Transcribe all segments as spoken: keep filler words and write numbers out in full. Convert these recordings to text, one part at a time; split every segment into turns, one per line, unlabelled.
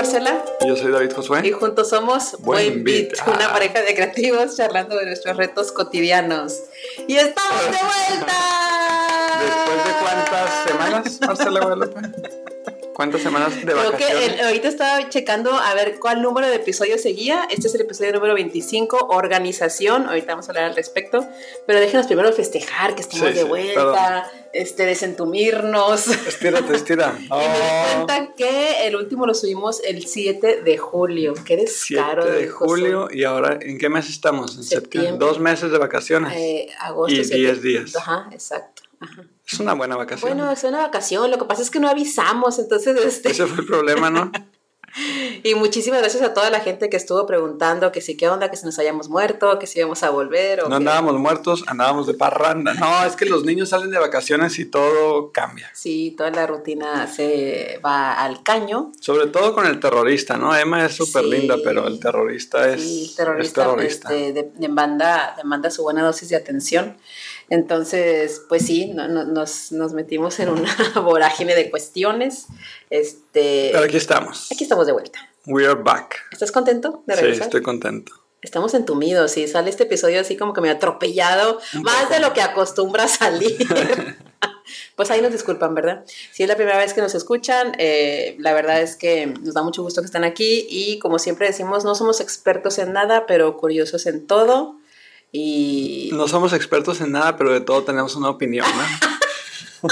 Marcela.
Y yo soy David Josué.
Y juntos somos Buen Beat, ah. una pareja de creativos charlando de nuestros retos cotidianos. ¡Y estamos de vuelta!
¿Después de cuántas semanas, Marcela Guadalupe? ¿Cuántas semanas de
Creo
vacaciones?
Que el, ahorita estaba checando a ver cuál número de episodio seguía. Este es el episodio número veinticinco, organización. Ahorita vamos a hablar al respecto. Pero déjenos primero festejar que estamos
sí,
de
sí,
vuelta, este, desentumirnos.
Estírate, estira.
Oh. Y me di cuenta que el último lo subimos el siete de julio. Qué descaro.
siete de julio. ¿Y ahora en qué mes estamos? En septiembre. septiembre. Dos meses de vacaciones.
Eh, agosto.
Y diez días.
Ajá, exacto. Ajá.
Es una buena vacación.
Bueno, es una vacación, lo que pasa es que no avisamos, entonces... Este...
Ese fue el problema, ¿no?
Y muchísimas gracias a toda la gente que estuvo preguntando que si qué onda, que si nos hayamos muerto, que si íbamos a volver. O
no
que...
andábamos muertos, andábamos de parranda. No, es que los niños salen de vacaciones y todo cambia.
Sí, toda la rutina se va al caño.
Sobre todo con el terrorista, ¿no? Emma es súper sí. linda, pero el terrorista es,
sí, el terrorista,
es terrorista.
Este, de, demanda, demanda su buena dosis de atención. Entonces, pues sí, no, no, nos, nos metimos en una vorágine de cuestiones. Este,
Pero aquí estamos.
Aquí estamos de vuelta.
We are back.
¿Estás contento de regresar?
Sí, estoy contento.
Estamos entumidos y sale este episodio así como que me ha atropellado, Un más poco. de lo que acostumbra a salir. Pues ahí nos disculpan, ¿verdad? Si es la primera vez que nos escuchan, eh, la verdad es que nos da mucho gusto que estén aquí y como siempre decimos, no somos expertos en nada, pero curiosos en todo. Y...
No somos expertos en nada, pero de todo tenemos una opinión, ¿no?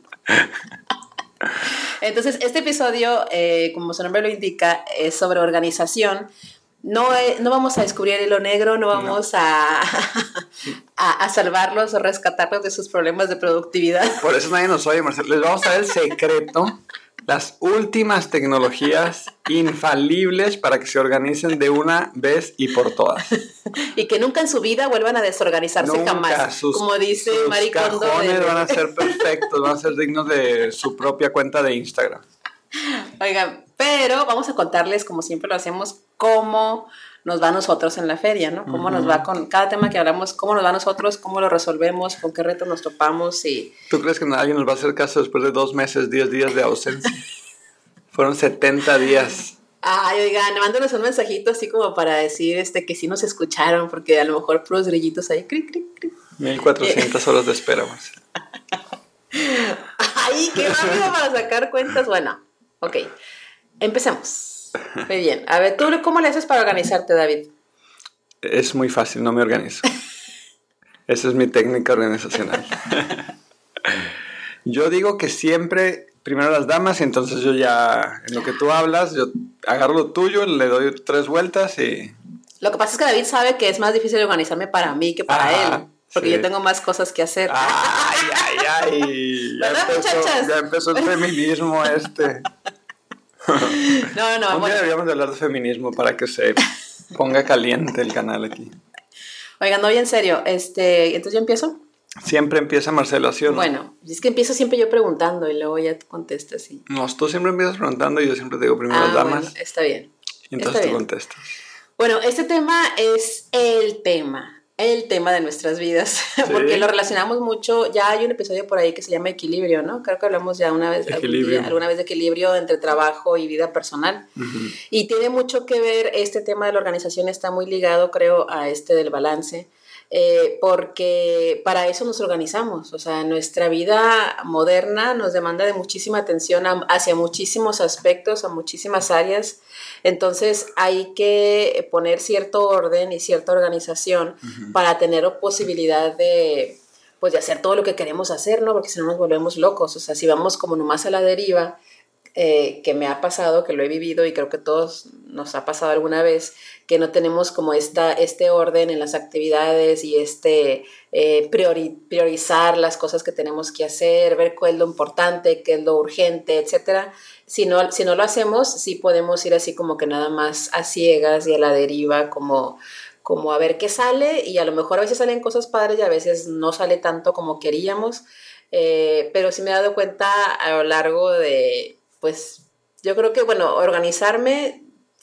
Entonces, este episodio, eh, como su nombre lo indica, es sobre organización. No, eh, no vamos a descubrir el hilo negro, no vamos no. A, a, a salvarlos o rescatarlos de sus problemas de productividad.
Por eso nadie nos oye, Marcelo. Les vamos a dar el secreto, las últimas tecnologías infalibles para que se organicen de una vez y por todas.
Y que nunca en su vida vuelvan a desorganizarse
nunca.
jamás.
Sus,
como dice
sus
Marie Kondo.
Sus cajones
de...
van a ser perfectos, van a ser dignos de su propia cuenta de Instagram.
Oigan, pero vamos a contarles, como siempre lo hacemos, cómo nos va a nosotros en la feria, ¿no? Cómo uh-huh. nos va con cada tema que hablamos, cómo nos va a nosotros, cómo lo resolvemos, con qué retos nos topamos y...
¿Tú crees que alguien nos va a hacer caso después de dos meses, diez días de ausencia? Fueron setenta días.
Ay, oigan, mándanos un mensajito así como para decir este, que sí nos escucharon, porque a lo mejor puros grillitos ahí, cric, cric, cric.
mil cuatrocientas horas de espera, Marcela.
Ay, qué rápido para sacar cuentas. Bueno, ok, empecemos. Muy bien. A ver, ¿tú cómo le haces para organizarte, David?
Es muy fácil, no me organizo. Esa es mi técnica organizacional. Yo digo que siempre, primero las damas, y entonces yo ya, en lo que tú hablas, yo agarro lo tuyo, le doy tres vueltas y...
Lo que pasa es que David sabe que es más difícil organizarme para mí que para ah, él. Porque sí. yo tengo más cosas que hacer.
Ay, ay, ay. Ya,
¿verdad,
empezó,
muchachas?
Ya empezó el feminismo este.
No, no.
Un
bueno.
día deberíamos de hablar de feminismo para que se ponga caliente el canal aquí.
Oigan, no, y en serio, este, entonces yo empiezo.
Siempre empieza Marcela, ¿sí o no?
Bueno, es que empiezo siempre yo preguntando y luego ya tú contestas. Y...
No, tú siempre empiezas preguntando y yo siempre te digo primero
ah,
las damas.
Bueno, está bien.
Y entonces
está
tú
bien.
contestas.
Bueno, este tema es el tema. El tema de nuestras vidas, sí. Porque lo relacionamos mucho. Ya hay un episodio por ahí que se llama Equilibrio, ¿no? Creo que hablamos ya una vez, día, alguna vez de equilibrio entre trabajo y vida personal. Uh-huh. Y tiene mucho que ver, este tema de la organización está muy ligado, creo, a este del balance, eh, porque para eso nos organizamos. O sea, nuestra vida moderna nos demanda de muchísima atención a, hacia muchísimos aspectos, a muchísimas áreas. Entonces hay que poner cierto orden y cierta organización uh-huh. para tener posibilidad de, pues, de hacer todo lo que queremos hacer, ¿no? Porque si no nos volvemos locos. O sea, si vamos como nomás a la deriva, eh, que me ha pasado, que lo he vivido y creo que todos nos ha pasado alguna vez, que no tenemos como esta, este orden en las actividades y este eh, priori, priorizar las cosas que tenemos que hacer, ver cuál es lo importante, qué es lo urgente, etcétera. Si no, si no lo hacemos, sí podemos ir así como que nada más a ciegas y a la deriva, como, como a ver qué sale, y a lo mejor a veces salen cosas padres y a veces no sale tanto como queríamos, eh, pero sí me he dado cuenta a lo largo de, pues, yo creo que, bueno, organizarme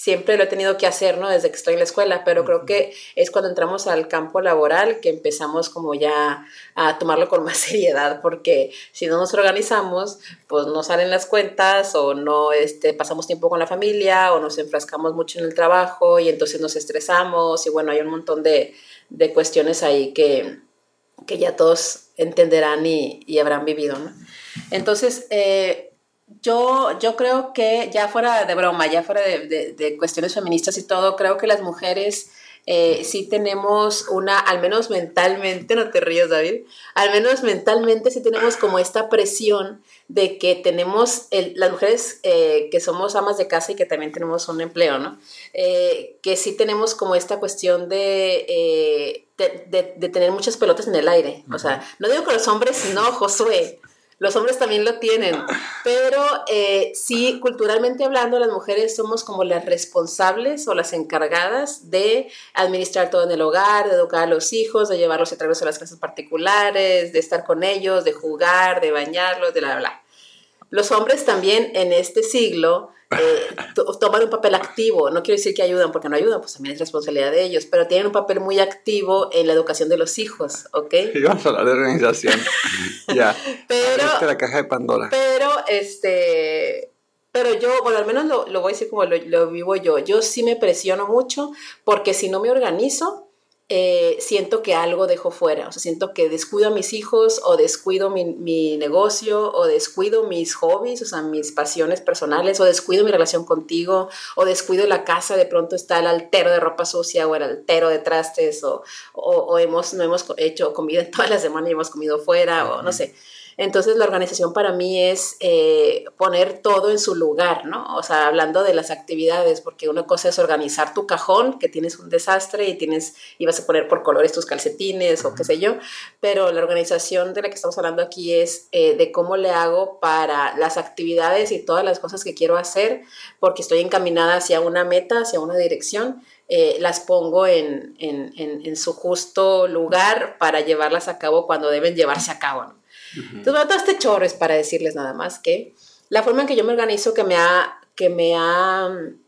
siempre lo he tenido que hacer, ¿no? Desde que estoy en la escuela, pero creo que es cuando entramos al campo laboral que empezamos como ya a tomarlo con más seriedad, porque si no nos organizamos, pues no salen las cuentas o no este, pasamos tiempo con la familia o nos enfrascamos mucho en el trabajo y entonces nos estresamos y bueno, hay un montón de, de cuestiones ahí que, que ya todos entenderán y, y habrán vivido, ¿no? Entonces, eh, Yo, yo creo que ya fuera de broma, ya fuera de, de, de cuestiones feministas y todo, creo que las mujeres eh, sí tenemos una, al menos mentalmente, no te rías, David, al menos mentalmente sí tenemos como esta presión de que tenemos, el, las mujeres eh, que somos amas de casa y que también tenemos un empleo, ¿no? Eh, que sí tenemos como esta cuestión de, eh, de, de, de tener muchas pelotas en el aire. O sea, no digo que los hombres no, Josué. Los hombres también lo tienen, pero eh, sí, culturalmente hablando, las mujeres somos como las responsables o las encargadas de administrar todo en el hogar, de educar a los hijos, de llevarlos y traerlos a las clases particulares, de estar con ellos, de jugar, de bañarlos, de bla, bla, bla. Los hombres también en este siglo eh, to- toman un papel activo. No quiero decir que ayudan, porque no ayudan, pues también es responsabilidad de ellos, pero tienen un papel muy activo en la educación de los hijos, ¿ok?
Y vamos a hablar de organización. Ya.
Pero,
Abriste la caja de Pandora.
pero, este... Pero yo, bueno, al menos lo, lo voy a decir como lo, lo vivo yo. Yo sí me presiono mucho porque si no me organizo, eh, siento que algo dejo fuera. O sea, siento que descuido a mis hijos o descuido mi, mi negocio o descuido mis hobbies, o sea, mis pasiones personales, o descuido mi relación contigo, o descuido la casa. De pronto está el altero de ropa sucia o el altero de trastes, o, o, o hemos, no hemos hecho comida toda la semana y hemos comido fuera, o no sé. Entonces la organización para mí es eh, poner todo en su lugar, ¿no? O sea, hablando de las actividades, porque una cosa es organizar tu cajón, que tienes un desastre y tienes, y vas a poner por colores tus calcetines o qué sé yo, pero la organización de la que estamos hablando aquí es eh, de cómo le hago para las actividades y todas las cosas que quiero hacer, porque estoy encaminada hacia una meta, hacia una dirección. Eh, las pongo en, en, en, en su justo lugar para llevarlas a cabo cuando deben llevarse a cabo, ¿no? Entonces, bueno, todo este chorro es para decirles nada más que la forma en que yo me organizo que me ha, que me ha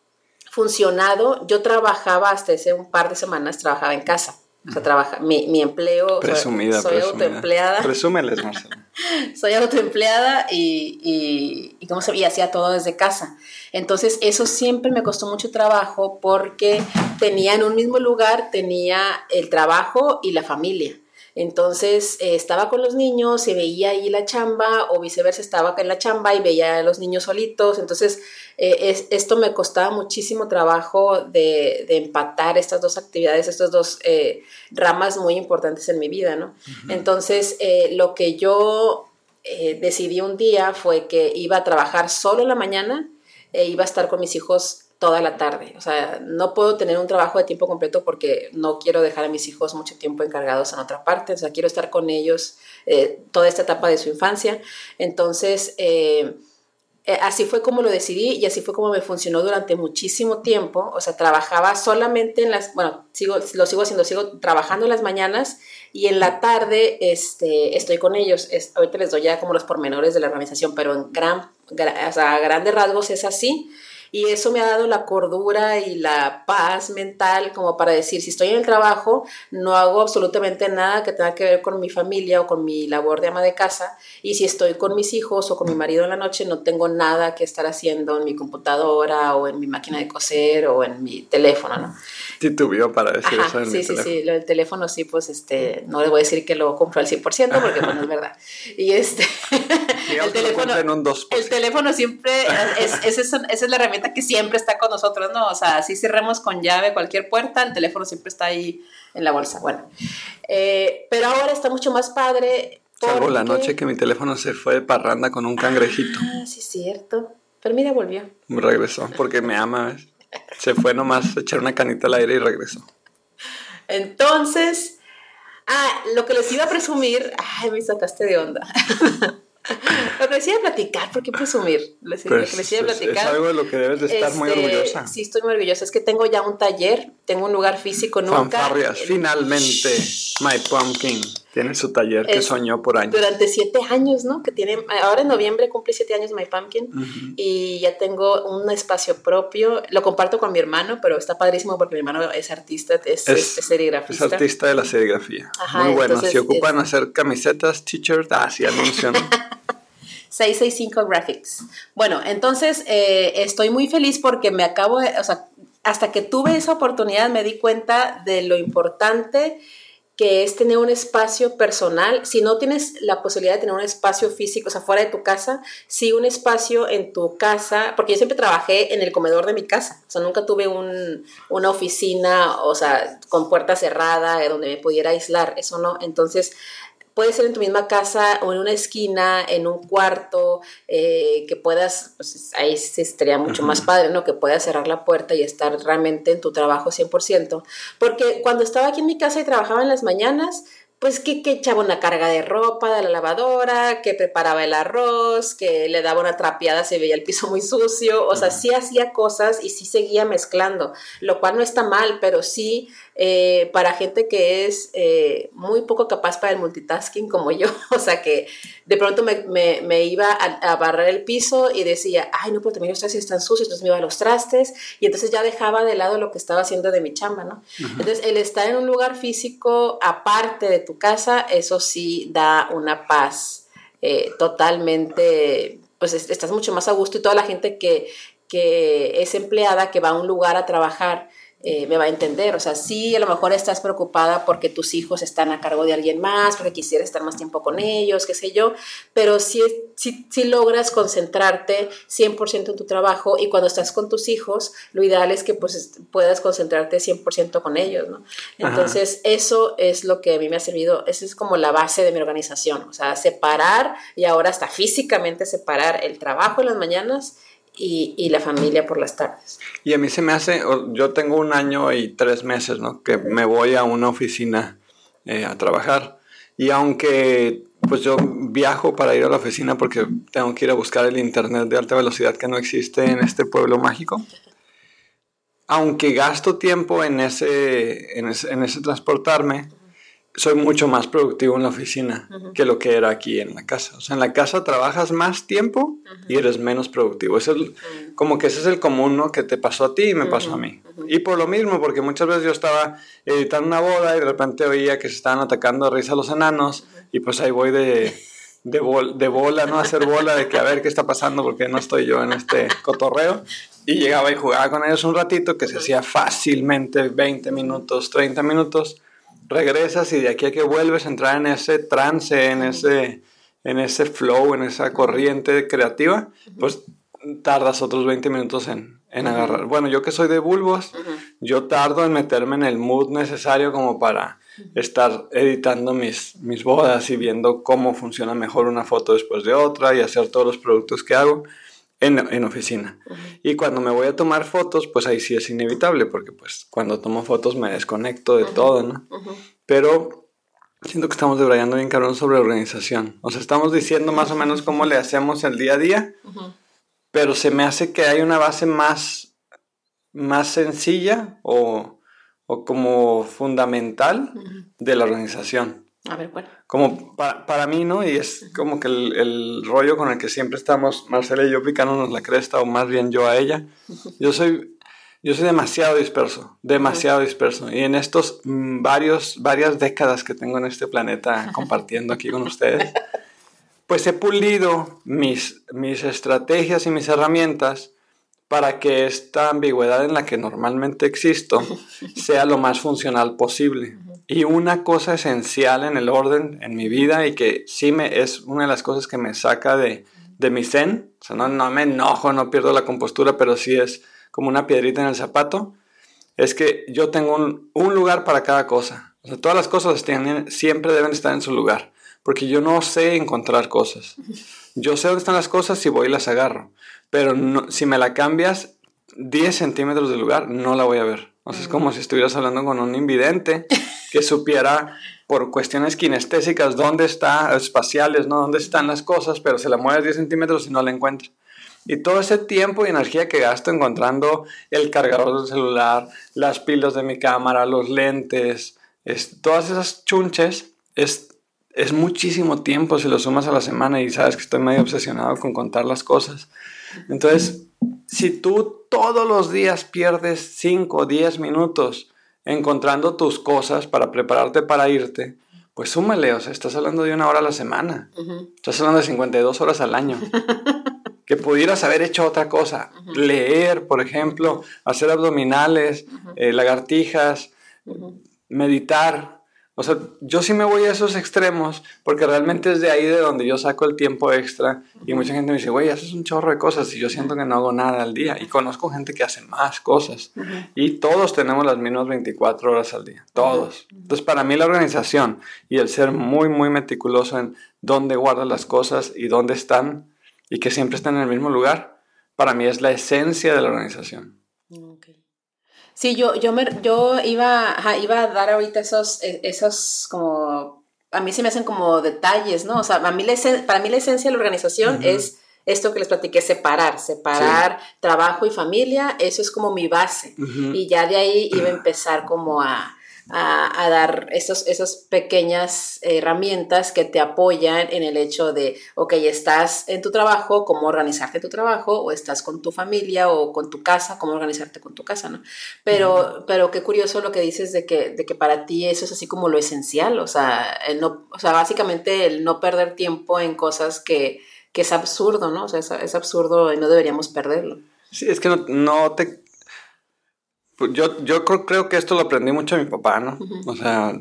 funcionado, yo trabajaba hasta hace un par de semanas, trabajaba en casa. O sea, trabaja, mi, mi empleo,
presumida,
soy
presumida.
autoempleada.
Presúmeles, Marcela.
Soy autoempleada y, y, y, ¿cómo se, y hacía todo desde casa. Entonces, eso siempre me costó mucho trabajo porque tenía en un mismo lugar, tenía el trabajo y la familia. Entonces eh, estaba con los niños y veía ahí la chamba, o viceversa, estaba acá en la chamba y veía a los niños solitos. Entonces eh, es, esto me costaba muchísimo trabajo de, de empatar estas dos actividades, estas dos eh, ramas muy importantes en mi vida, ¿no? Uh-huh. Entonces eh, lo que yo eh, decidí un día fue que iba a trabajar solo en la mañana e iba a estar con mis hijos toda la tarde. O sea, no puedo tener un trabajo de tiempo completo porque no quiero dejar a mis hijos mucho tiempo encargados en otra parte. O sea, quiero estar con ellos eh, toda esta etapa de su infancia. Entonces, eh, eh, así fue como lo decidí y así fue como me funcionó durante muchísimo tiempo. O sea, trabajaba solamente en las... Bueno, sigo, lo sigo haciendo, sigo trabajando en las mañanas y en la tarde este, estoy con ellos. Es, ahorita les doy ya como los pormenores de la organización, pero en gran, gran, o sea, a grandes rasgos es así. Y eso me ha dado la cordura y la paz mental como para decir, si estoy en el trabajo, no hago absolutamente nada que tenga que ver con mi familia o con mi labor de ama de casa. Y si estoy con mis hijos o con mi marido en la noche, no tengo nada que estar haciendo en mi computadora o en mi máquina de coser o en mi teléfono, ¿no?
Titubeó para decir
Ajá,
eso en
sí,
mi
sí,
teléfono.
sí, lo del teléfono sí, pues este, no le voy a decir que lo compro al cien por ciento porque bueno, es verdad. Y este, el teléfono,
en un dos por ciento.
El teléfono siempre, es, es, es, esa es la herramienta que siempre está con nosotros, ¿no? O sea, si cerramos con llave cualquier puerta, el teléfono siempre está ahí en la bolsa. Bueno, eh, pero ahora está mucho más padre.
Porque... Salvo la noche que mi teléfono se fue de parranda con un cangrejito.
Ah, sí, es cierto. Pero mira, volvió.
Regresó, porque me ama, ¿ves? Se fue nomás a echar una canita al aire y regresó.
Entonces, ah, lo que les iba a presumir, ay, me sacaste de onda. Lo que les iba a platicar, ¿por qué presumir? Les,
pues,
lo que les iba a platicar.
Es algo de lo que debes de estar
este,
muy orgullosa.
Sí, estoy muy orgullosa. Es que tengo ya un taller, tengo un lugar físico. Nunca.
Fanfarrias, finalmente, My Pumpkin. Tiene su taller que es, soñó por años.
Durante siete años, ¿no? Que tiene, ahora en noviembre cumple siete años My Pumpkin. Uh-huh. Y ya tengo un espacio propio. Lo comparto con mi hermano, pero está padrísimo porque mi hermano es artista, es, es, es serigrafista.
Es artista de la serigrafía. Ajá, muy bueno. Entonces, si ocupan es, hacer camisetas, t-shirts, ah, sí, anuncian.
seiscientos sesenta y cinco Graphics. Bueno, entonces eh, estoy muy feliz porque me acabo de, o sea, hasta que tuve esa oportunidad me di cuenta de lo importante que es tener un espacio personal. Si no tienes la posibilidad de tener un espacio físico, o sea, fuera de tu casa, sí un espacio en tu casa, porque yo siempre trabajé en el comedor de mi casa, o sea, nunca tuve un, una oficina, o sea, con puerta cerrada, donde me pudiera aislar, eso no. Entonces, puede ser en tu misma casa o en una esquina, en un cuarto, eh, que puedas, pues ahí sí estaría mucho uh-huh. más padre, ¿no? Que puedas cerrar la puerta y estar realmente en tu trabajo cien por ciento. Porque cuando estaba aquí en mi casa y trabajaba en las mañanas, pues que, que echaba una carga de ropa de la lavadora, que preparaba el arroz, que le daba una trapeada, se veía el piso muy sucio, o sea, sí hacía cosas y sí seguía mezclando, lo cual no está mal, pero sí eh, para gente que es eh, muy poco capaz para el multitasking como yo, o sea, que de pronto me, me, me iba a, a barrer el piso y decía, ay, no, pero también los trastes están sucios, entonces me iba a los trastes y entonces ya dejaba de lado lo que estaba haciendo de mi chamba, ¿no? Uh-huh. Entonces, el estar en un lugar físico aparte de tu casa, eso sí da una paz eh, totalmente, pues es, estás mucho más a gusto y toda la gente que, que es empleada, que va a un lugar a trabajar, eh, me va a entender. O sea, sí, a lo mejor estás preocupada porque tus hijos están a cargo de alguien más, porque quisieras estar más tiempo con ellos, qué sé yo, pero sí, sí, sí logras concentrarte cien por ciento en tu trabajo y cuando estás con tus hijos, lo ideal es que pues, puedas concentrarte cien por ciento con ellos, ¿no? Entonces, ajá, eso es lo que a mí me ha servido, esa es como la base de mi organización, o sea, separar y ahora hasta físicamente separar el trabajo en las mañanas Y, y la familia por las tardes.
Y a mí se me hace, yo tengo un año y tres meses, ¿no? Que me voy a una oficina eh, a trabajar. Y aunque pues yo viajo para ir a la oficina porque tengo que ir a buscar el internet de alta velocidad que no existe en este pueblo mágico, aunque gasto tiempo en ese, en ese, en ese transportarme, soy mucho más productivo en la oficina uh-huh. que lo que era aquí en la casa. O sea, en la casa trabajas más tiempo uh-huh. y eres menos productivo. Eso es uh-huh. como que ese es el común, ¿no? Que te pasó a ti y me uh-huh. pasó a mí. Uh-huh. Y por lo mismo, porque muchas veces yo estaba editando una boda y de repente oía que se estaban atacando a risa los enanos uh-huh. y pues ahí voy de, de, bol, de bola, ¿no? A hacer bola, de que a ver qué está pasando porque no estoy yo en este cotorreo. Y llegaba y jugaba con ellos un ratito, que se hacía fácilmente veinte minutos, treinta minutos. Regresas y de aquí a que vuelves a entrar en ese trance, en ese, en ese flow, en esa corriente creativa, pues tardas otros veinte minutos en, en agarrar. Bueno, yo que soy de bulbos, yo tardo en meterme en el mood necesario como para estar editando mis, mis bodas y viendo cómo funciona mejor una foto después de otra y hacer todos los productos que hago en, en oficina. Uh-huh. Y cuando me voy a tomar fotos, pues ahí sí es inevitable, porque pues cuando tomo fotos me desconecto de uh-huh. todo, ¿no? Uh-huh. Pero siento que estamos debrayando bien cabrón sobre organización. O sea, estamos diciendo más o menos cómo le hacemos el día a día, uh-huh. pero se me hace que hay una base más, más sencilla o, o como fundamental uh-huh. de la organización.
A ver, bueno.
Como para, para mí, ¿no? Y es como que el, el rollo con el que siempre estamos, Marcela y yo, picándonos la cresta, o más bien yo a ella. Yo soy, yo soy demasiado disperso, demasiado uh-huh. disperso. Y en estos mm, varios, varias décadas que tengo en este planeta compartiendo aquí con ustedes, pues he pulido mis, mis estrategias y mis herramientas para que esta ambigüedad en la que normalmente existo sea lo más funcional posible. Uh-huh. Y una cosa esencial en el orden en mi vida y que sí me, es una de las cosas que me saca de, de mi zen, o sea, no, no me enojo, no pierdo la compostura, pero sí es como una piedrita en el zapato, es que yo tengo un, un lugar para cada cosa. O sea, todas las cosas tienen, siempre deben estar en su lugar, porque yo no sé encontrar cosas. Yo sé dónde están las cosas y voy y las agarro, pero no, si me la cambias diez centímetros del lugar, no la voy a ver. O sea, es como si estuvieras hablando con un invidente que supiera por cuestiones kinestésicas dónde está, espaciales, ¿no? Dónde están las cosas, pero se la mueves diez centímetros y no la encuentra. Y todo ese tiempo y energía que gasto encontrando el cargador del celular, las pilas de mi cámara, los lentes, es, todas esas chunches, es es muchísimo tiempo si lo sumas a la semana y sabes que estoy medio obsesionado con contar las cosas. Entonces, si tú todos los días pierdes cinco o diez minutos encontrando tus cosas para prepararte para irte, pues súmale, o sea, estás hablando de una hora a la semana. Uh-huh. Estás hablando de cincuenta y dos horas al año. Que pudieras haber hecho otra cosa. Uh-huh. Leer, por ejemplo, hacer abdominales, uh-huh. eh, lagartijas, uh-huh. meditar. O sea, yo sí me voy a esos extremos porque realmente es de ahí de donde yo saco el tiempo extra. Uh-huh. Y mucha gente me dice, güey, haces un chorro de cosas y yo siento que no hago nada al día. Y conozco gente que hace más cosas. Uh-huh. Y todos tenemos las mismas veinticuatro horas al día. Todos. Uh-huh. Entonces, para mí la organización y el ser muy, muy meticuloso en dónde guardas las cosas y dónde están y que siempre están en el mismo lugar, para mí es la esencia de la organización.
Okay. Sí, yo, yo, me, yo iba, ajá, iba a dar ahorita esos, esos como, a mí se me hacen como detalles, ¿no? O sea, a mí la esen, para mí la esencia de la organización uh-huh. es esto que les platiqué, separar, separar sí. trabajo y familia, eso es como mi base. Uh-huh. Y ya de ahí iba a empezar como a, a, a dar esos, esas pequeñas herramientas que te apoyan en el hecho de, ok, estás en tu trabajo, cómo organizarte tu trabajo, o estás con tu familia o con tu casa, cómo organizarte con tu casa, ¿no? Pero, uh-huh. pero qué curioso lo que dices de que, de que para ti eso es así como lo esencial, o sea, el no, o sea, básicamente el no perder tiempo en cosas que, que es absurdo, ¿no? O sea, es, es absurdo y no deberíamos perderlo.
Sí, es que no, no te... Yo, yo creo, creo que esto lo aprendí mucho de mi papá, ¿no? Uh-huh. O sea,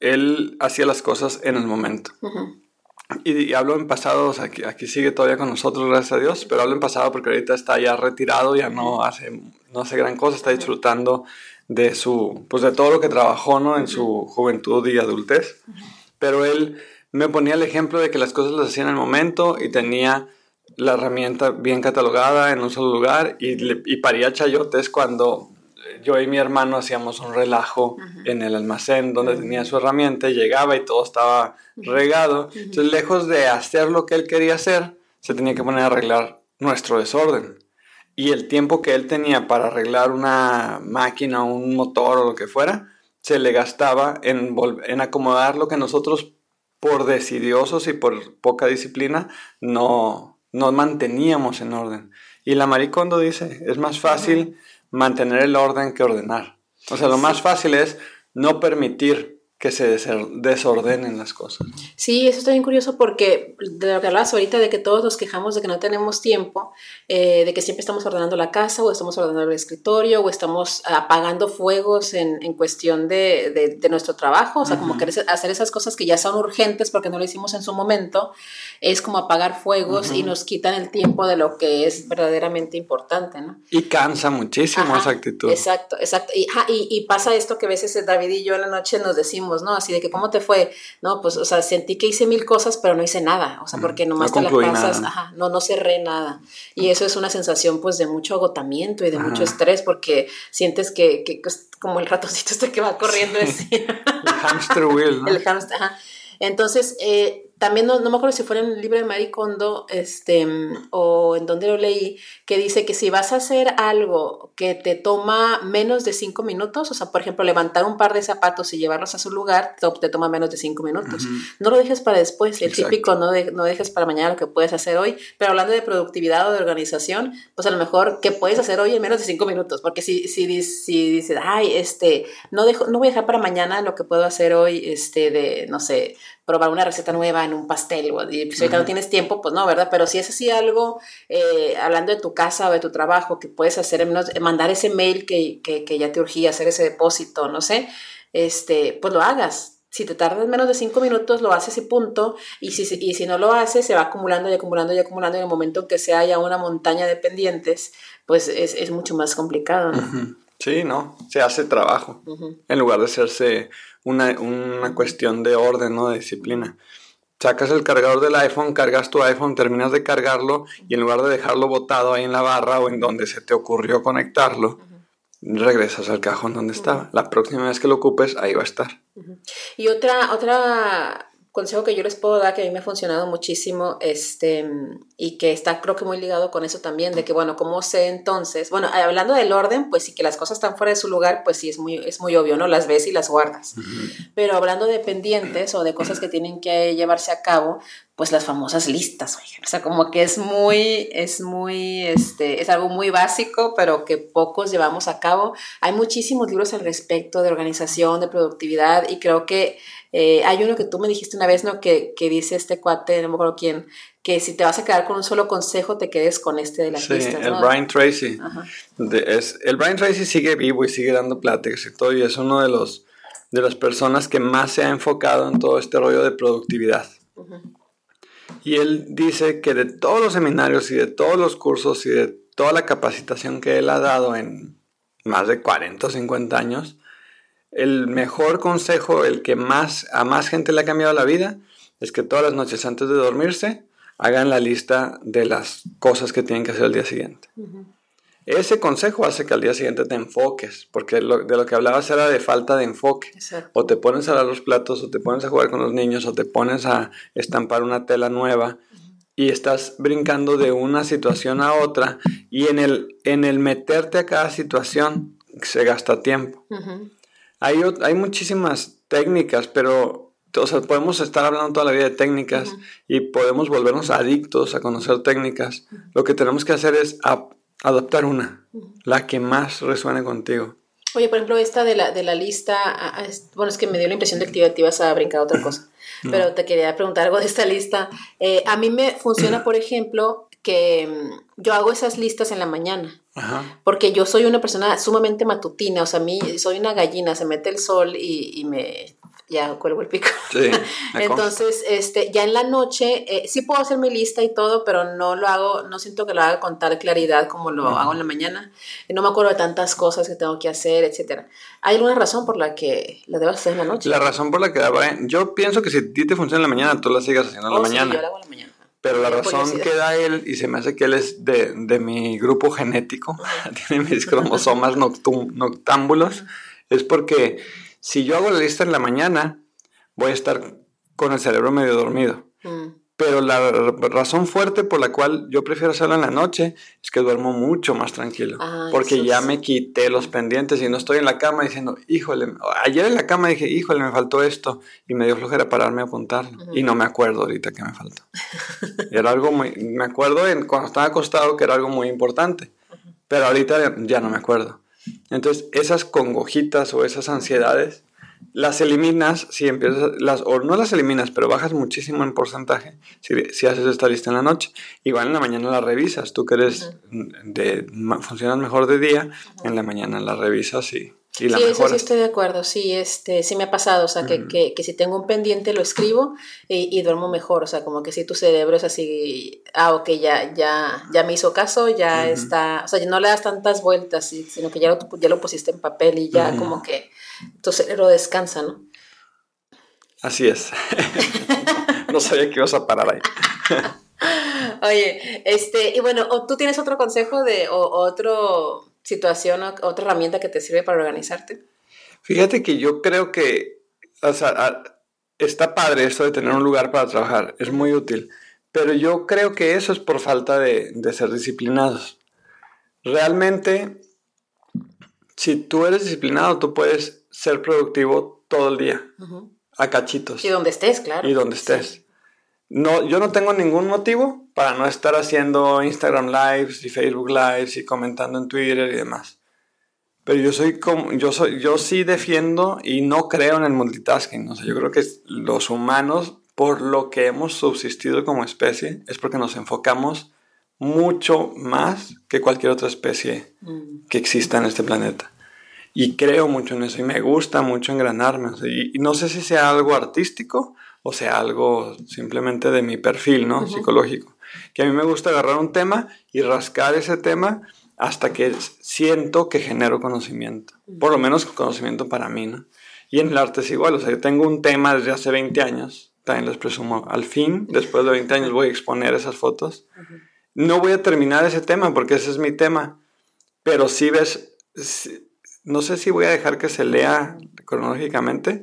él hacía las cosas en el momento. Uh-huh. Y, y hablo en pasado, o sea, aquí, aquí sigue todavía con nosotros, gracias a Dios, pero hablo en pasado porque ahorita está ya retirado, ya no hace, no hace gran cosa, está disfrutando de su, pues de todo lo que trabajó, ¿no? En uh-huh. su juventud y adultez. Uh-huh. Pero él me ponía el ejemplo de que las cosas las hacía en el momento y tenía la herramienta bien catalogada en un solo lugar y, le, y paría chayotes cuando yo y mi hermano hacíamos un relajo uh-huh. en el almacén donde uh-huh. tenía su herramienta y llegaba y todo estaba regado. Uh-huh. Entonces, lejos de hacer lo que él quería hacer, se tenía que poner a arreglar nuestro desorden. Y el tiempo que él tenía para arreglar una máquina, un motor o lo que fuera, se le gastaba en, en acomodar lo que nosotros, por decidiosos y por poca disciplina, no, no manteníamos en orden. Y la Marie Kondo dice, es más fácil uh-huh. mantener el orden que ordenar. O sea, lo más fácil es no permitir que se desordenen las cosas.
Sí, eso está bien curioso porque de lo que hablabas ahorita de que todos nos quejamos de que no tenemos tiempo, eh, de que siempre estamos ordenando la casa o estamos ordenando el escritorio o estamos apagando fuegos en, en cuestión de, de, de nuestro trabajo, o sea, uh-huh. como que hacer esas cosas que ya son urgentes porque no lo hicimos en su momento, es como apagar fuegos uh-huh. y nos quitan el tiempo de lo que es verdaderamente importante, ¿no?
Y cansa muchísimo Ajá, esa actitud.
Exacto, exacto. Y, y, y pasa esto que a veces David y yo en la noche nos decimos, ¿no? Así de que, ¿cómo te fue? No, pues, o sea, sentí que hice mil cosas, pero no hice nada. O sea, porque nomás no te las pasas, nada. Ajá, no, no cerré nada. Y eso es una sensación, pues, de mucho agotamiento y de ajá. mucho estrés, porque sientes que, que, que es como el ratoncito este que va corriendo. Sí.
El hamster wheel, ¿no?
El hamster, ajá. Entonces, eh, también no, no me acuerdo si fue en el libro de Marie Kondo este, o en donde lo leí, que dice que si vas a hacer algo que te toma menos de cinco minutos, o sea, por ejemplo, levantar un par de zapatos y llevarlos a su lugar, te, te toma menos de cinco minutos. Uh-huh. No lo dejes para después, el Exacto. típico no, de, no dejes para mañana lo que puedes hacer hoy, pero hablando de productividad o de organización, pues a lo mejor que puedes hacer hoy en menos de cinco minutos, porque si, si, si dices, ay, este, no, dejo, no voy a dejar para mañana lo que puedo hacer hoy, este, de, no sé, probar una receta nueva en un pastel, y pues, si uh-huh. no tienes tiempo, pues no, ¿verdad? Pero si es así algo, eh, hablando de tu casa o de tu trabajo, que puedes hacer, en menos, mandar ese mail que, que, que ya te urgía, hacer ese depósito, no sé, este, pues lo hagas. Si te tardas menos de cinco minutos, lo haces y punto, y si, y si no lo haces, se va acumulando y acumulando y acumulando, y en el momento en que se haya una montaña de pendientes, pues es, es mucho más complicado, ¿no?
Uh-huh. Sí, no, se hace trabajo, uh-huh. en lugar de hacerse una, una cuestión de orden, ¿no? De disciplina. Sacas el cargador del iPhone, cargas tu iPhone, terminas de cargarlo y en lugar de dejarlo botado ahí en la barra o en donde se te ocurrió conectarlo, uh-huh. regresas al cajón donde uh-huh. estaba. La próxima vez que lo ocupes, ahí va a estar.
Uh-huh. Y otra, otra consejo que yo les puedo dar, que a mí me ha funcionado muchísimo, este, y que está creo que muy ligado con eso también, de que bueno, ¿cómo sé entonces? Bueno, hablando del orden, pues sí, que las cosas están fuera de su lugar, pues sí, es muy, es muy obvio, ¿no? Las ves y las guardas. Uh-huh. Pero hablando de pendientes o de cosas que tienen que llevarse a cabo, pues las famosas listas, oigan. O sea, como que es muy, es muy, este, es algo muy básico, pero que pocos llevamos a cabo. Hay muchísimos libros al respecto de organización, de productividad, y creo que eh, hay uno que tú me dijiste una vez, ¿no? Que, que dice este cuate, no me acuerdo quién, que si te vas a quedar con un solo consejo, te quedes con este de las
sí,
listas,
el
¿no?
Brian Tracy. De, es, el Brian Tracy sigue vivo y sigue dando pláticas y todo, y es uno de los de las personas que más se ha enfocado en todo este rollo de productividad. Uh-huh. Y él dice que de todos los seminarios y de todos los cursos y de toda la capacitación que él ha dado en más de cuarenta o cincuenta años, el mejor consejo, el que más a más gente le ha cambiado la vida, es que todas las noches antes de dormirse hagan la lista de las cosas que tienen que hacer el día siguiente. Uh-huh. Ese consejo hace que al día siguiente te enfoques, porque lo, de lo que hablabas era de falta de enfoque. Exacto. O te pones a lavar los platos, o te pones a jugar con los niños, o te pones a estampar una tela nueva, uh-huh. y estás brincando de una situación a otra, y en el, en el meterte a cada situación se gasta tiempo. Uh-huh. Hay, hay muchísimas técnicas, pero o sea, podemos estar hablando toda la vida de técnicas, uh-huh. y podemos volvernos adictos a conocer técnicas. Uh-huh. Lo que tenemos que hacer es a, adoptar una, uh-huh. la que más resuene contigo.
Oye, por ejemplo, esta de la, de la lista, bueno, es que me dio la impresión de que te ibas a brincar otra cosa, no. Pero te quería preguntar algo de esta lista. Eh, a mí me funciona, por ejemplo, que yo hago esas listas en la mañana. Ajá. Porque yo soy una persona sumamente matutina, o sea, a mí soy una gallina, se mete el sol y, y me... ya cuelgo el pico. Sí, entonces, este, ya en la noche, eh, sí puedo hacer mi lista y todo, pero no lo hago, no siento que lo haga con tal claridad como lo uh-huh. hago en la mañana. No me acuerdo de tantas cosas que tengo que hacer, etcétera. ¿Hay alguna razón por la que la debas hacer en la noche?
La razón por la que da, yo pienso que si a ti te funciona en la mañana, tú la sigas haciendo en oh, la mañana.
Sí, yo la hago en la mañana.
Pero la razón que da él, y se me hace que él es de, de mi grupo genético, uh-huh. tiene mis cromosomas noctum, noctámbulos, uh-huh. es porque si yo hago la lista en la mañana, voy a estar con el cerebro medio dormido. Uh-huh. Pero la razón fuerte por la cual yo prefiero hacerlo en la noche es que duermo mucho más tranquilo. Ah, porque ya sí. me quité los pendientes y no estoy en la cama diciendo, híjole, ayer en la cama dije, híjole, me faltó esto. Y me dio flojera pararme a apuntarlo. Uh-huh. Y no me acuerdo ahorita que me faltó. Era algo muy, me acuerdo en, cuando estaba acostado que era algo muy importante. Uh-huh. Pero ahorita ya no me acuerdo. Entonces, esas congojitas o esas ansiedades, las eliminas si empiezas, las, o no las eliminas, pero bajas muchísimo en porcentaje si, si haces esta lista en la noche. Igual en la mañana la revisas, tú que eres uh-huh. de, funcionas mejor de día, uh-huh. en la mañana la revisas y, y la
sí,
mejoras.
Eso sí estoy de acuerdo, sí, este, sí me ha pasado, o sea, uh-huh. que, que, que si tengo un pendiente lo escribo y, y duermo mejor, o sea, como que si tu cerebro es así, ah, ok, ya, ya, ya me hizo caso, ya uh-huh. está, o sea, no le das tantas vueltas, sino que ya lo, ya lo pusiste en papel y ya uh-huh. como que tu cerebro descansa, ¿no?
Así es. No sabía que ibas a parar ahí.
Oye, este, y bueno, ¿tú tienes otro consejo de, o otra situación, o, otra herramienta que te sirve para organizarte?
Fíjate que yo creo que, o sea, está padre esto de tener un lugar para trabajar, es muy útil, pero yo creo que eso es por falta de, de ser disciplinados. Realmente, si tú eres disciplinado, tú puedes ser productivo todo el día, uh-huh. a cachitos.
Y donde estés, claro.
Y donde estés. Sí. No, yo no tengo ningún motivo para no estar haciendo Instagram Lives y Facebook Lives y comentando en Twitter y demás. Pero yo soy como, yo soy, yo sí defiendo y no creo en el multitasking. O sea, yo creo que los humanos, por lo que hemos subsistido como especie, es porque nos enfocamos mucho más que cualquier otra especie mm. que exista en este planeta. Y creo mucho en eso y me gusta mucho engranarme. O sea, y, y no sé si sea algo artístico o sea algo simplemente de mi perfil, ¿no? Uh-huh. Psicológico. Que a mí me gusta agarrar un tema y rascar ese tema hasta que siento que genero conocimiento. Uh-huh. Por lo menos conocimiento para mí, ¿no? Y en el arte es igual. O sea, yo tengo un tema desde hace veinte años. También les presumo. Al fin, después de veinte años, voy a exponer esas fotos. Uh-huh. No voy a terminar ese tema porque ese es mi tema. Pero sí ves... Sí, no sé si voy a dejar que se lea cronológicamente,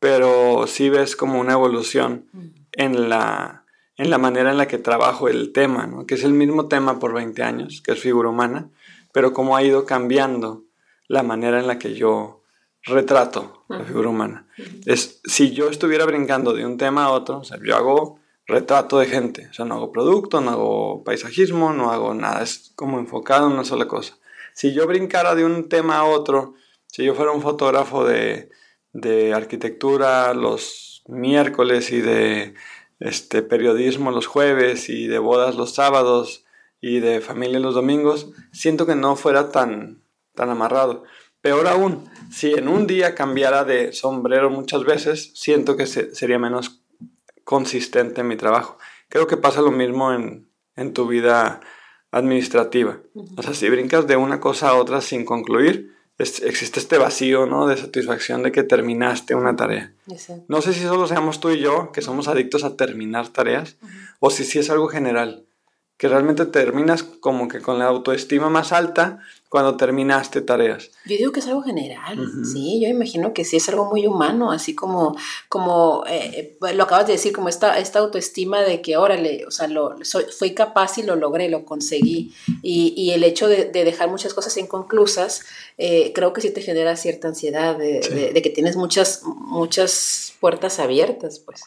pero sí ves como una evolución en la, en la manera en la que trabajo el tema, ¿no? Que es el mismo tema por veinte años, que es figura humana, pero cómo ha ido cambiando la manera en la que yo retrato la figura humana. Es, si yo estuviera brincando de un tema a otro, o sea, yo hago retrato de gente, o sea, no hago producto, no hago paisajismo, no hago nada, es como enfocado en una sola cosa. Si yo brincara de un tema a otro, si yo fuera un fotógrafo de, de arquitectura los miércoles y de este, periodismo los jueves y de bodas los sábados y de familia los domingos, siento que no fuera tan, tan amarrado. Peor aún, si en un día cambiara de sombrero muchas veces, siento que se, sería menos consistente en mi trabajo. Creo que pasa lo mismo en, en tu vida administrativa. Uh-huh. O sea, si brincas de una cosa a otra sin concluir, es, existe este vacío, ¿no? De satisfacción de que terminaste una tarea. Exacto. No sé si solo seamos tú y yo, que somos adictos a terminar tareas, uh-huh. o si sí es algo general, que realmente terminas como que con la autoestima más alta cuando terminaste tareas.
Yo digo que es algo general, uh-huh. sí, yo imagino que sí es algo muy humano, así como, como eh, lo acabas de decir, como esta, esta autoestima de que, órale, o sea, lo, soy, fui capaz y lo logré, lo conseguí, y, y el hecho de, de dejar muchas cosas inconclusas, eh, creo que sí te genera cierta ansiedad de, sí. de, de que tienes muchas, muchas puertas abiertas, pues.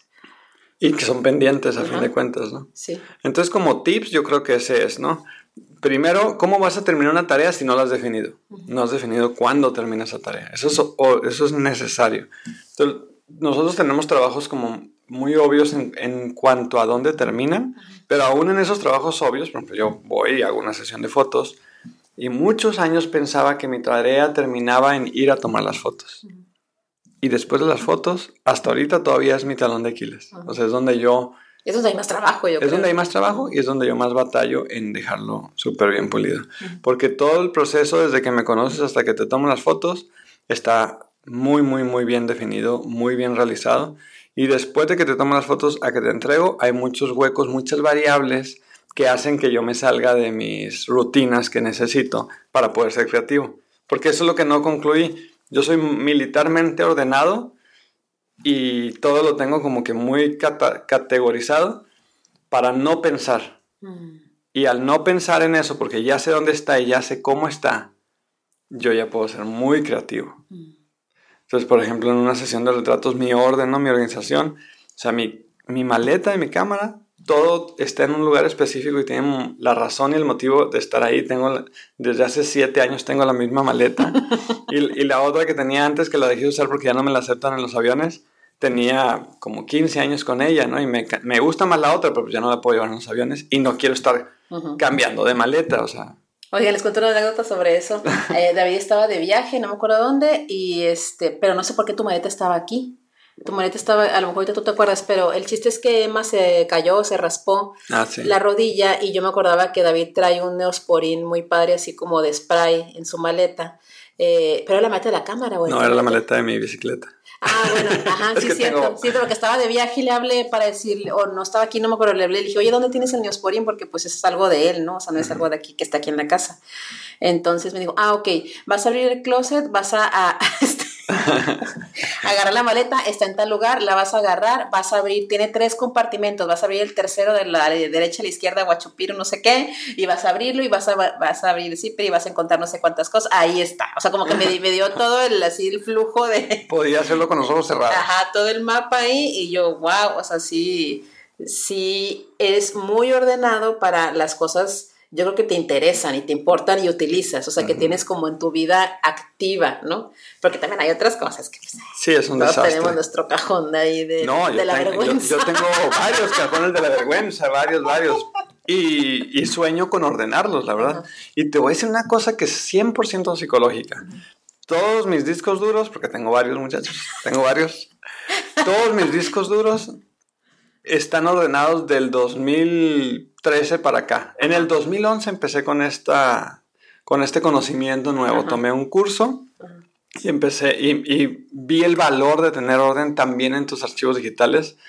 Y que son pendientes a uh-huh. fin de cuentas, ¿no?
Sí.
Entonces, como tips, yo creo que ese es, ¿no? Primero, ¿cómo vas a terminar una tarea si no la has definido? Uh-huh. No has definido cuándo termina esa tarea. Eso es, o, eso es necesario. Entonces, nosotros tenemos trabajos como muy obvios en, en cuanto a dónde terminan, uh-huh. pero aún en esos trabajos obvios, por ejemplo, yo voy y hago una sesión de fotos y muchos años pensaba que mi tarea terminaba en ir a tomar las fotos. Uh-huh. Y después de las fotos, hasta ahorita todavía es mi talón de Aquiles. Uh-huh. O sea, es donde yo...
Es donde hay más trabajo, yo
es
creo.
Es donde hay más trabajo y es donde yo más batallo en dejarlo súper bien pulido. Uh-huh. Porque todo el proceso, desde que me conoces hasta que te tomo las fotos, está muy, muy, muy bien definido, muy bien realizado. Y después de que te tomo las fotos a que te entrego, hay muchos huecos, muchas variables que hacen que yo me salga de mis rutinas que necesito para poder ser creativo. Porque eso es lo que no concluí. Yo soy militarmente ordenado y todo lo tengo como que muy cata- categorizado para no pensar. Mm. Y al no pensar en eso, porque ya sé dónde está y ya sé cómo está, yo ya puedo ser muy creativo. Mm. Entonces, por ejemplo, en una sesión de retratos, mi orden, ¿no? Mi organización, o sea, mi, mi maleta y mi cámara, todo está en un lugar específico y tiene la razón y el motivo de estar ahí. Tengo, desde hace siete años tengo la misma maleta. y, y la otra que tenía antes, que la dejé de usar porque ya no me la aceptan en los aviones, tenía como quince años con ella, ¿no? Y me, me gusta más la otra, pero ya no la puedo llevar en los aviones y no quiero estar uh-huh. cambiando de maleta, o sea...
Oigan, les cuento una anécdota sobre eso. Eh, David estaba de viaje, no me acuerdo dónde, y este, pero no sé por qué tu maleta estaba aquí. Tu maleta estaba, a lo mejor ahorita tú te acuerdas, pero el chiste es que Emma se cayó, se raspó
ah, sí.
la rodilla, y yo me acordaba que David trae un Neosporin muy padre, así como de spray en su maleta. Eh, pero era la maleta de la cámara, güey.
No, era la maleta de mi bicicleta.
Ah, bueno, ajá, sí, cierto. Tengo... Sí, pero que estaba de viaje y le hablé para decirle, o no estaba aquí, no me acuerdo, le hablé, le dije, oye, ¿dónde tienes el Neosporin? Porque pues es algo de él, ¿no? O sea, no es uh-huh. algo de aquí, que está aquí en la casa. Entonces me dijo, ah, ok, vas a abrir el closet, vas a, a, a este, agarrar la maleta, está en tal lugar, la vas a agarrar, vas a abrir, tiene tres compartimentos, vas a abrir el tercero de la derecha a la izquierda, guachupiro, no sé qué, y vas a abrirlo y vas a, vas a abrir el zipper y vas a encontrar no sé cuántas cosas, ahí está. O sea, como que me, me dio todo el, así, el flujo de...
Podía hacerlo con los ojos cerrados.
Ajá, todo el mapa ahí, y yo, wow, o sea, sí, sí es muy ordenado para las cosas... Yo creo que te interesan y te importan y utilizas, o sea, uh-huh. que tienes como en tu vida activa, ¿no? Porque también hay otras cosas que... Pues,
sí, es un
todos
desastre.
tenemos nuestro cajón de ahí de,
no,
de la
tengo,
vergüenza.
Yo, yo tengo varios cajones de la vergüenza, varios, varios. Y, y sueño con ordenarlos, la verdad. Uh-huh. Y te voy a decir una cosa que es cien por ciento psicológica. Uh-huh. Todos mis discos duros, porque tengo varios muchachos, tengo varios. Todos mis discos duros están ordenados del dos mil trece para acá. En el dos mil once empecé con, esta, con este conocimiento nuevo. Uh-huh. Tomé un curso uh-huh. y empecé y, y vi el valor de tener orden también en tus archivos digitales.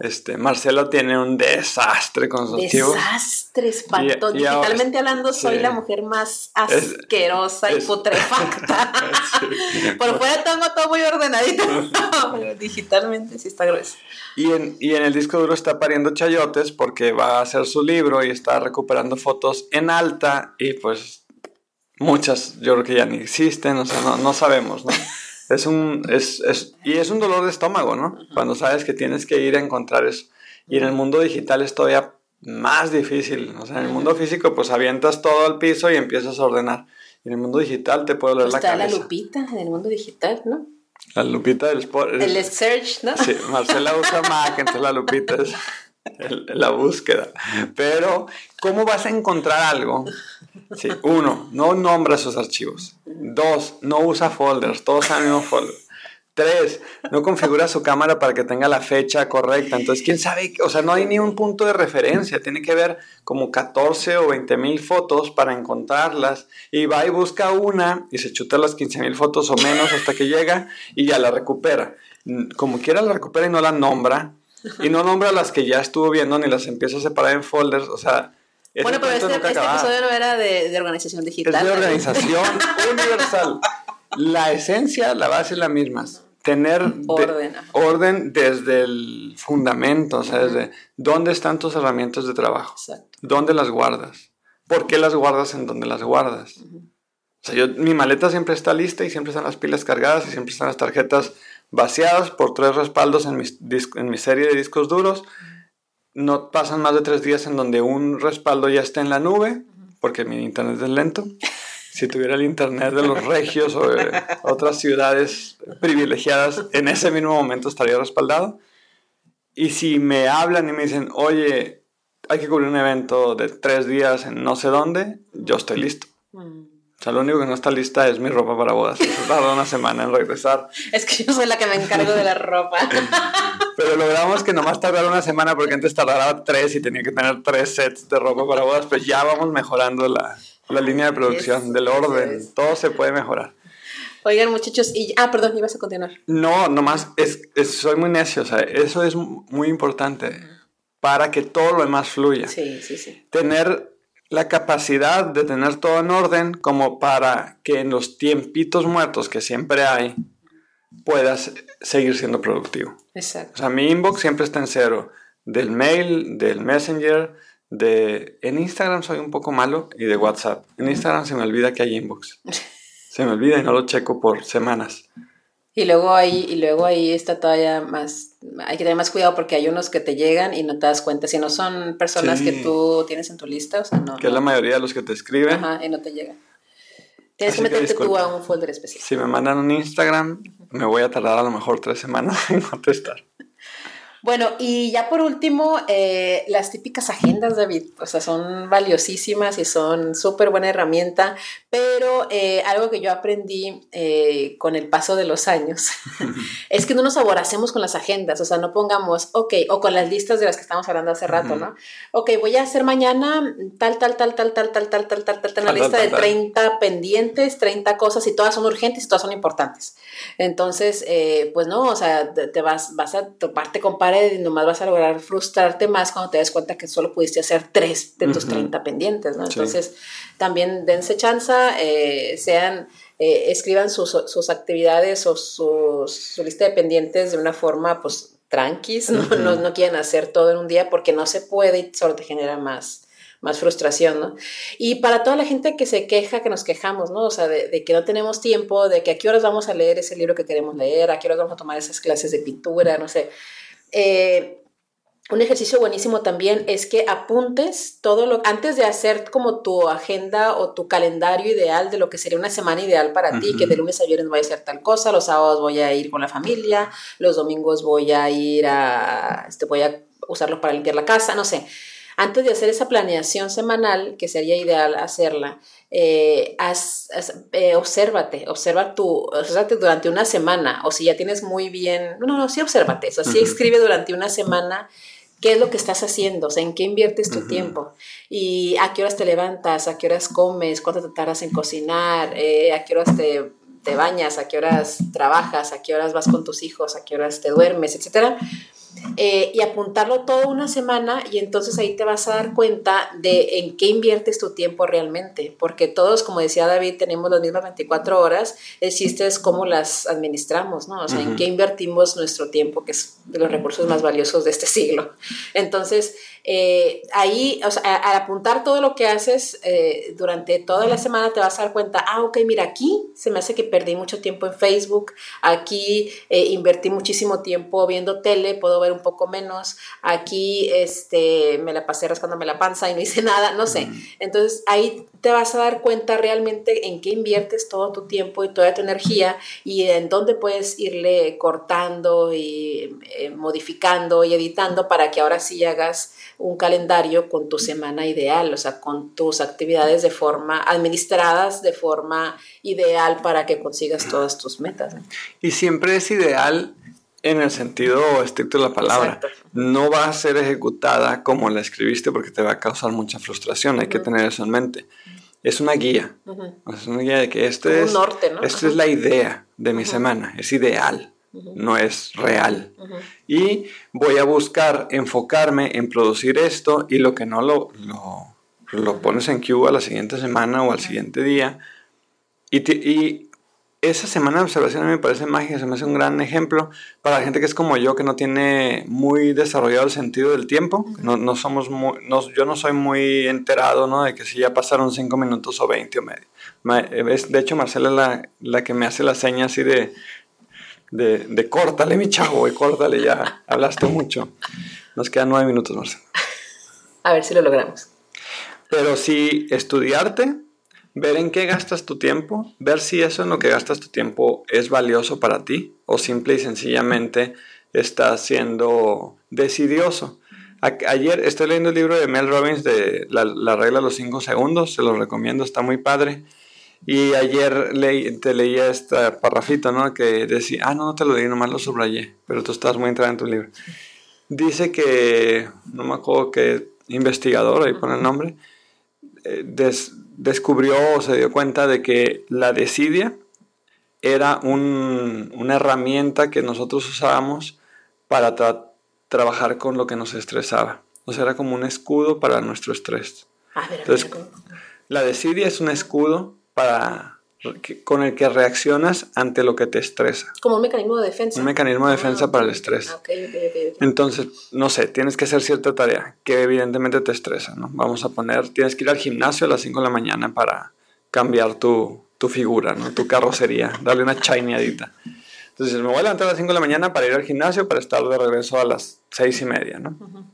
Este, Marcela tiene un desastre con sus archivos.
Desastre, espanto. Y, y Digitalmente ahora, hablando, soy sí. la mujer más asquerosa es, y es, putrefacta. Sí. Por fuera tengo todo muy ordenadito. Pero digitalmente sí está grueso.
Y en, y en el disco duro está pariendo chayotes porque va a hacer su libro y está recuperando fotos en alta y pues muchas yo creo que ya ni existen, o sea, no, no sabemos, ¿no? Es un, es, es, y es un dolor de estómago, ¿no? Cuando sabes que tienes que ir a encontrar eso. Y en el mundo digital es todavía más difícil. O sea, en el mundo físico, pues avientas todo al piso y empiezas a ordenar. Y en el mundo digital te puede doler pues la cabeza.
Está la lupita en el mundo digital, ¿no?
La lupita del sport.
El, el search, ¿no?
Sí, Marcela usa Mac, entonces la lupita es el, la búsqueda. Pero, ¿cómo vas a encontrar algo? Sí, uno, no nombra sus archivos. Dos, no usa folders, todos en el mismo folder. Tres, no configura su cámara para que tenga la fecha correcta. Entonces, ¿quién sabe? O sea, no hay ni un punto de referencia. Tiene que ver como catorce o veinte mil fotos para encontrarlas. Y va y busca una y se chuta las quince mil fotos o menos hasta que llega y ya la recupera. Como quiera la recupera y no la nombra. Y no nombra las que ya estuvo viendo ni las empieza a separar en folders. O sea...
Bueno, pero este, este episodio no era de, de organización digital.
Es de organización universal. La esencia, la base es la misma. Tener
orden,
de, orden desde el fundamento, o sea, desde dónde están tus herramientas de trabajo.
Exacto.
¿Dónde las guardas? ¿Por qué las guardas en donde las guardas? Uh-huh. O sea, yo, mi maleta siempre está lista y siempre están las pilas cargadas y siempre están las tarjetas vaciadas por tres respaldos en mi, en mi serie de discos duros. No pasan más de tres días en donde un respaldo ya está en la nube, porque mi internet es lento. Si tuviera el internet de los regios o de otras ciudades privilegiadas, en ese mismo momento estaría respaldado. Y si me hablan y me dicen, oye, hay que cubrir un evento de tres días en no sé dónde, yo estoy listo. O sea, lo único que no está lista es mi ropa para bodas. Eso tarda una semana en regresar.
Es que yo soy la que me encargo de la ropa.
Pero logramos que nomás tardara una semana porque antes tardaba tres y tenía que tener tres sets de ropa para bodas. Pues ya vamos mejorando la, la línea de producción, es, del orden. Es. Todo se puede mejorar.
Oigan, muchachos, y... Ah, perdón, ibas a continuar.
No, nomás es, es, soy muy necio. O sea, eso es muy importante para que todo lo demás fluya.
Sí, sí, sí.
Tener... la capacidad de tener todo en orden como para que en los tiempitos muertos que siempre hay puedas seguir siendo productivo.
Exacto.
O sea, mi inbox siempre está en cero. Del mail, del Messenger, de... En Instagram soy un poco malo y de WhatsApp. En Instagram se me olvida que hay inbox. Se me olvida y no lo checo por semanas.
Y luego ahí, y luego ahí está todavía más, hay que tener más cuidado porque hay unos que te llegan y no te das cuenta, si no son personas sí. que tú tienes en tu lista, o sea, no.
Que no. Es la mayoría de los que te escriben.
Ajá, y no te llegan. Tienes Así que meterte que tú a un folder especial.
Si me mandan un Instagram, uh-huh. me voy a tardar a lo mejor tres semanas en contestar.
Bueno, y ya por último, eh, las típicas agendas, David, o sea, son valiosísimas y son súper buena herramienta, pero eh, algo que yo aprendí eh, con el paso de los años es que no nos aboracemos con las agendas, o sea, no pongamos, ok, o con las listas de las que estábamos hablando hace rato, ¿no? Ok, voy a hacer mañana tal, tal, tal, tal, tal, tal, tal, tal, tal, tal, tal, una lista de treinta pendientes, treinta cosas y todas son urgentes y todas son importantes. Entonces, eh, pues no, o sea, te, te vas, vas a toparte con pared y nomás vas a lograr frustrarte más cuando te des cuenta que solo pudiste hacer tres de tus uh-huh. treinta pendientes, ¿no? Entonces, sí. también dense chanza, eh, sean, eh, escriban sus, sus actividades o sus, su lista de pendientes de una forma, pues, tranquis, ¿no? Uh-huh. no, no quieren hacer todo en un día porque no se puede y solo te genera más... más frustración, ¿no? Y para toda la gente que se queja, que nos quejamos, ¿no? O sea, de, de que no tenemos tiempo, de que a qué horas vamos a leer ese libro que queremos leer, a qué horas vamos a tomar esas clases de pintura, no sé. Eh, un ejercicio buenísimo también es que apuntes todo lo... Antes de hacer como tu agenda o tu calendario ideal de lo que sería una semana ideal para uh-huh. ti, que de lunes a viernes voy a hacer tal cosa, los sábados voy a ir con la familia, los domingos voy a ir a... Este, voy a usarlos para limpiar la casa, no sé. Antes de hacer esa planeación semanal, que sería ideal hacerla, eh, haz, haz, eh, obsérvate, observa tu, obsérvate durante una semana, o si ya tienes muy bien, no, no, sí obsérvate, o sea, sí escribe durante una semana qué es lo que estás haciendo, o sea, en qué inviertes tu uh-huh. tiempo, y a qué horas te levantas, a qué horas comes, cuánto te tardas en cocinar, eh, a qué horas te, te bañas, a qué horas trabajas, a qué horas vas con tus hijos, a qué horas te duermes, etcétera. eh, y apuntarlo toda una semana, y entonces ahí te vas a dar cuenta de en qué inviertes tu tiempo realmente, porque todos, como decía David, tenemos las mismas veinticuatro horas, el chiste es cómo las administramos, ¿no? O sea, uh-huh. en qué invertimos nuestro tiempo, que es de los recursos más valiosos de este siglo. Entonces, eh, ahí, o sea, al apuntar todo lo que haces eh, durante toda la semana, te vas a dar cuenta, ah, ok, mira, aquí se me hace que perdí mucho tiempo en Facebook, aquí eh, invertí muchísimo tiempo viendo tele, puedo ver un poco menos, aquí este, me la pasé rascándome la panza y no hice nada, no sé. Entonces ahí te vas a dar cuenta realmente en qué inviertes todo tu tiempo y toda tu energía, y en dónde puedes irle cortando y eh, modificando y editando para que ahora sí hagas un calendario con tu semana ideal, o sea, con tus actividades de forma administradas de forma ideal para que consigas todas tus metas, ¿no?
Y siempre es ideal en el sentido estricto de la palabra. Exacto. No va a ser ejecutada como la escribiste porque te va a causar mucha frustración, hay uh-huh. que tener eso en mente. Es una guía, uh-huh. es una guía de que este
como
es,
un norte, ¿no?
Esta uh-huh. es la idea de mi uh-huh. semana, es ideal, uh-huh. no es real. Uh-huh. Y voy a buscar enfocarme en producir esto, y lo que no lo, lo, lo pones en queue a la siguiente semana o al uh-huh. siguiente día. Y, te, y esa semana de observación me parece mágica, se me hace un gran ejemplo para la gente que es como yo, que no tiene muy desarrollado el sentido del tiempo. Uh-huh. No, no somos muy, no, yo no soy muy enterado, ¿no? De que si ya pasaron cinco minutos o veinte o medio. De hecho, Marcela es la, la que me hace la seña así de, de, de córtale, mi chavo, y córtale, ya hablaste mucho. Nos quedan nueve minutos, Marcela.
A ver si lo logramos.
Pero sí, estudiarte, ver en qué gastas tu tiempo, ver si eso en lo que gastas tu tiempo es valioso para ti o simple y sencillamente estás siendo decidioso. A- ayer estoy leyendo el libro de Mel Robbins de La, la regla de los cinco segundos, se lo recomiendo, está muy padre. Y ayer leí, te leía este parrafito, ¿no? Que decía, ah, no, no te lo leí, nomás lo subrayé, pero tú estás muy entrada en tu libro. Dice que, no me acuerdo qué investigador, ahí pone el nombre, eh, des, descubrió o se dio cuenta de que la desidia era un, una herramienta que nosotros usábamos para tra- trabajar con lo que nos estresaba. O sea, era como un escudo para nuestro estrés.
Ah, pero
Entonces, la desidia es un escudo para, con el que reaccionas ante lo que te estresa.
Como un mecanismo de defensa.
Un mecanismo de defensa ah, okay. para el estrés.
Okay, okay, okay, okay.
Entonces, no sé, tienes que hacer cierta tarea que evidentemente te estresa, ¿no? Vamos a poner, tienes que ir al gimnasio a las cinco de la mañana para cambiar tu, tu figura, ¿no? Tu carrocería, darle una chaineadita. Entonces, me voy a levantar a las cinco de la mañana para ir al gimnasio para estar de regreso a las seis y media, ¿no? Uh-huh.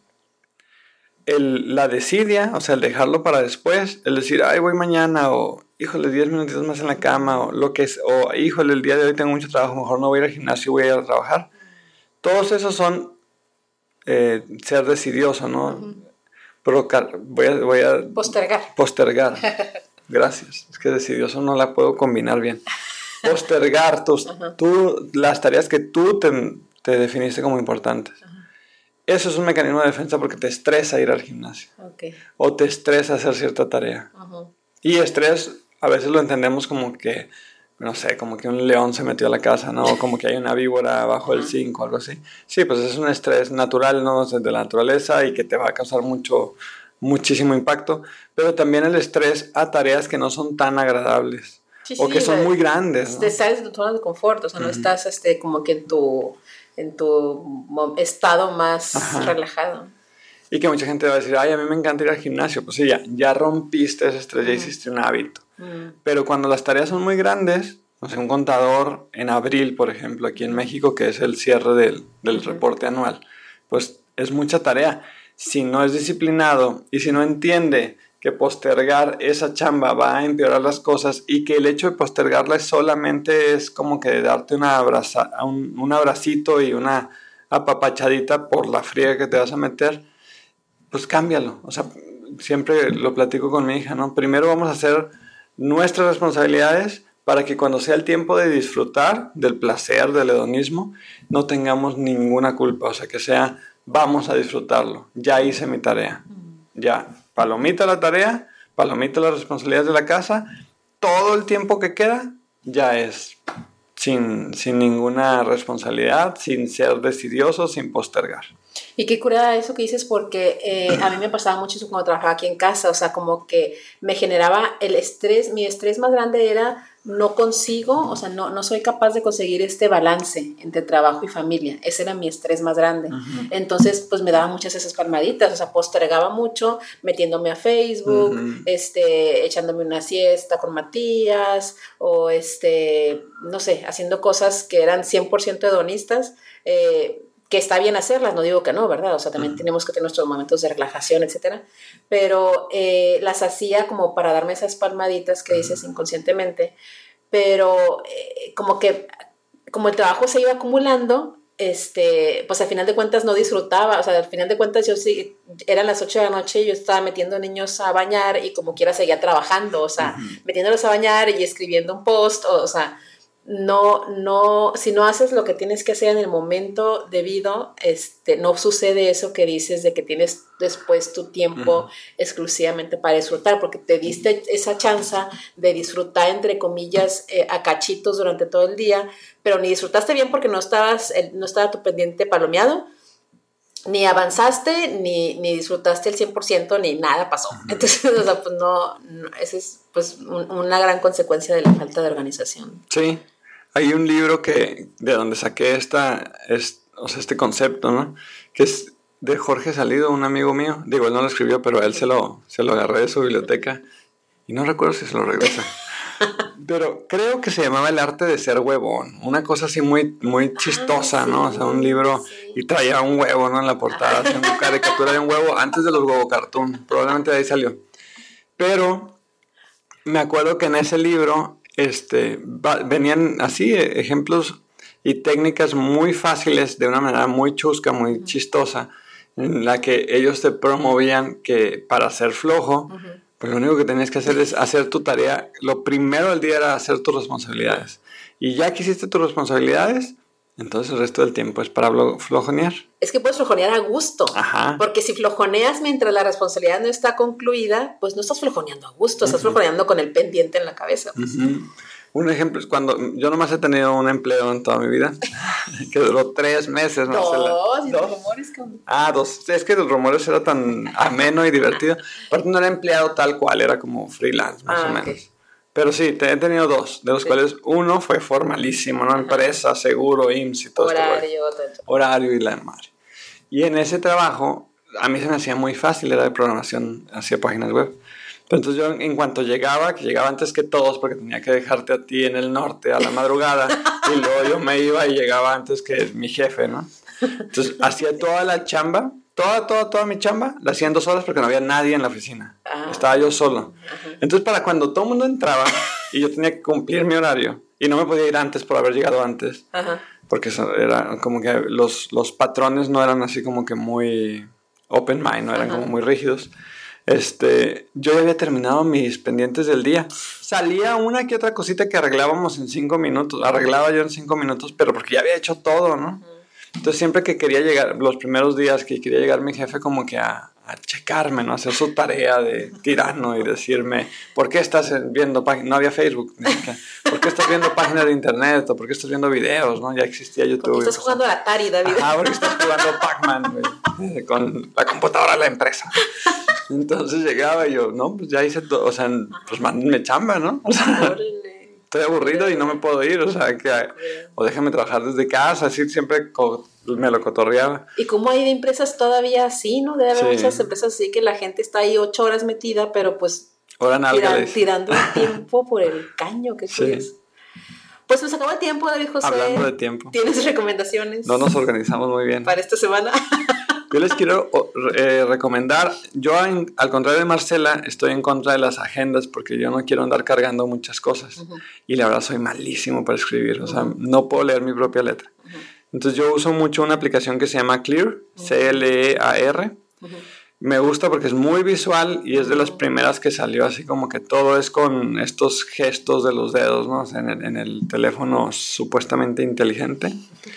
El, la desidia, o sea, el dejarlo para después, el decir, ay, voy mañana, o híjole, diez minutitos más en la cama, o lo que es, o híjole, el día de hoy tengo mucho trabajo, mejor no voy a ir al gimnasio, voy a ir a trabajar. Todos esos son eh, ser decidioso, ¿no? Uh-huh. Provocar, voy a, voy a
postergar.
Postergar. Gracias. Es que decidioso no la puedo combinar bien. Postergar tus, uh-huh. tú, las tareas que tú te, te definiste como importantes. Uh-huh. Eso es un mecanismo de defensa porque te estresa ir al gimnasio. Okay. O te estresa hacer cierta tarea. Uh-huh. Y estrés a veces lo entendemos como que, no sé, como que un león se metió a la casa, ¿no? O como que hay una víbora bajo el zinc o algo así. Sí, pues es un estrés natural, ¿no? De la naturaleza y que te va a causar mucho, muchísimo impacto. Pero también el estrés a tareas que no son tan agradables. Sí, o sí, que son muy grandes, ¿no?
Te sales de tu zona de confort, o sea, uh-huh. no estás este, como que en tu, en tu estado más Ajá. relajado.
Y que mucha gente va a decir, ay, a mí me encanta ir al gimnasio. Pues sí, ya, ya rompiste ese estrés, uh-huh. ya hiciste un hábito. Uh-huh. Pero cuando las tareas son muy grandes, no sé, un contador en abril, por ejemplo, aquí en México, que es el cierre del, del uh-huh. reporte anual, pues es mucha tarea. Si no es disciplinado y si no entiende que postergar esa chamba va a empeorar las cosas y que el hecho de postergarla solamente es como que darte una abraza, un, un abracito y una apapachadita por la friega que te vas a meter, pues cámbialo. O sea, siempre lo platico con mi hija, ¿no? Primero vamos a hacer nuestras responsabilidades para que cuando sea el tiempo de disfrutar del placer, del hedonismo, no tengamos ninguna culpa. O sea, que sea, vamos a disfrutarlo. Ya hice mi tarea. Ya. Palomita la tarea, palomita las responsabilidades de la casa, todo el tiempo que queda ya es sin, sin ninguna responsabilidad, sin ser decidioso, sin postergar.
Y qué curada eso que dices, porque eh, a mí me pasaba mucho eso cuando trabajaba aquí en casa, o sea, como que me generaba el estrés, mi estrés más grande era no consigo, o sea, no, no soy capaz de conseguir este balance entre trabajo y familia, ese era mi estrés más grande. Uh-huh. Entonces, pues me daba muchas esas palmaditas, o sea, postergaba mucho, metiéndome a Facebook, uh-huh. este, echándome una siesta con Matías, o este, no sé, haciendo cosas que eran cien por ciento hedonistas, eh, que está bien hacerlas, no digo que no, ¿verdad? O sea, también uh-huh. tenemos que tener nuestros momentos de relajación, etcétera, pero eh, las hacía como para darme esas palmaditas que uh-huh. dices inconscientemente, pero eh, como que como el trabajo se iba acumulando, este, pues al final de cuentas no disfrutaba, o sea, al final de cuentas yo sí, eran las ocho de la noche y yo estaba metiendo niños a bañar y como quiera seguía trabajando, o sea, uh-huh. metiéndolos a bañar y escribiendo un post, o, o sea, No, no, si no haces lo que tienes que hacer en el momento debido, este, no sucede eso que dices de que tienes después tu tiempo uh-huh. exclusivamente para disfrutar, porque te diste esa chance de disfrutar, entre comillas, eh, a cachitos durante todo el día, pero ni disfrutaste bien porque no estabas, no estaba tu pendiente palomeado, ni avanzaste, ni, ni disfrutaste el cien por ciento, ni nada pasó. Uh-huh. Entonces, o sea, pues no, no esa es pues un, una gran consecuencia de la falta de organización.
Sí. Hay un libro que de donde saqué esta, es, o sea, este concepto, ¿no? Que es de Jorge Salido, un amigo mío. Digo, él no lo escribió, pero a él se lo, se lo agarré de su biblioteca. Y no recuerdo si se lo regresa. Pero creo que se llamaba El arte de ser huevón. Una cosa así muy, muy chistosa, ¿no? O sea, un libro y traía un huevo, ¿no? En la portada, haciendo caricatura de un huevo antes de los huevo cartoon. Probablemente de ahí salió. Pero me acuerdo que en ese libro... Este, va, venían así ejemplos y técnicas muy fáciles de una manera muy chusca, muy chistosa, en la que ellos te promovían que para ser flojo, uh-huh. pues lo único que tenías que hacer es hacer tu tarea. Lo primero del día era hacer tus responsabilidades. Y ya que hiciste tus responsabilidades, entonces el resto del tiempo es para flojonear.
Es que puedes flojonear a gusto.
Ajá.
Porque si flojoneas mientras la responsabilidad no está concluida, pues no estás flojoneando a gusto, uh-huh. estás flojoneando con el pendiente en la cabeza. Pues.
Uh-huh. Un ejemplo es cuando yo nomás he tenido un empleo en toda mi vida que duró tres meses.
Marcela. Dos, y dos rumores. Con...
Ah, dos. Es que los rumores era tan ameno y divertido. Aparte no era empleado tal cual, era como freelance más ah, o menos. Okay. Pero sí, te, he tenido dos, de los sí. cuales uno fue formalísimo, ¿no? Empresa, seguro, I M S S y todo esto.
Horario.
Horario y la madre. Y en ese trabajo a mí se me hacía muy fácil, era de programación, hacía páginas web. Pero entonces yo en cuanto llegaba, que llegaba antes que todos porque tenía que dejarte a ti en el norte a la madrugada y luego yo me iba y llegaba antes que mi jefe, ¿no? Entonces hacía toda la chamba, toda, toda, toda mi chamba, la hacía en dos horas porque no había nadie en la oficina. Ah. Estaba yo solo. Ajá. Entonces para cuando todo el mundo entraba y yo tenía que cumplir mi horario y no me podía ir antes por haber llegado antes, ajá. porque eso era como que los, los patrones no eran así como que muy open mind, no eran ajá. como muy rígidos. Este, yo ya había terminado mis pendientes del día. Salía una que otra cosita que arreglábamos en cinco minutos. Arreglaba yo en cinco minutos, pero porque ya había hecho todo, ¿no? Entonces siempre que quería llegar, los primeros días que quería llegar mi jefe como que a, a checarme, ¿no? A hacer su tarea de tirano y decirme, ¿por qué estás viendo páginas? No había Facebook. ¿Por qué estás viendo páginas de internet? ¿O por qué estás viendo videos? ¿No? Ya existía YouTube.
Porque estás jugando a Atari, David.
Ah, porque estás jugando Pac-Man, güey, con la computadora de la empresa. Entonces llegaba y yo, no, pues ya hice todo, o sea, pues mándenme chamba, ¿no? O sea, estoy aburrido y no me puedo ir, o sea, que, o déjame trabajar desde casa, así siempre co- me lo cotorreaba.
¿Y cómo hay de empresas todavía así, no? Debe haber sí. muchas empresas así que la gente está ahí ocho horas metida, pero pues tiran, tirando el tiempo por el caño, que sí. es. Pues nos acabó el tiempo, David José.
Hablando de tiempo.
¿Tienes recomendaciones?
No nos organizamos muy bien.
Para esta semana.
Yo les quiero eh, recomendar, yo en, al contrario de Marcela, estoy en contra de las agendas porque yo no quiero andar cargando muchas cosas. Uh-huh. Y la verdad soy malísimo para escribir, o sea, uh-huh. no puedo leer mi propia letra. Uh-huh. Entonces yo uso mucho una aplicación que se llama Clear, uh-huh. C L E A R. Uh-huh. Me gusta porque es muy visual y es de las primeras que salió así como que todo es con estos gestos de los dedos, ¿no? O sea, en el, en el teléfono supuestamente inteligente.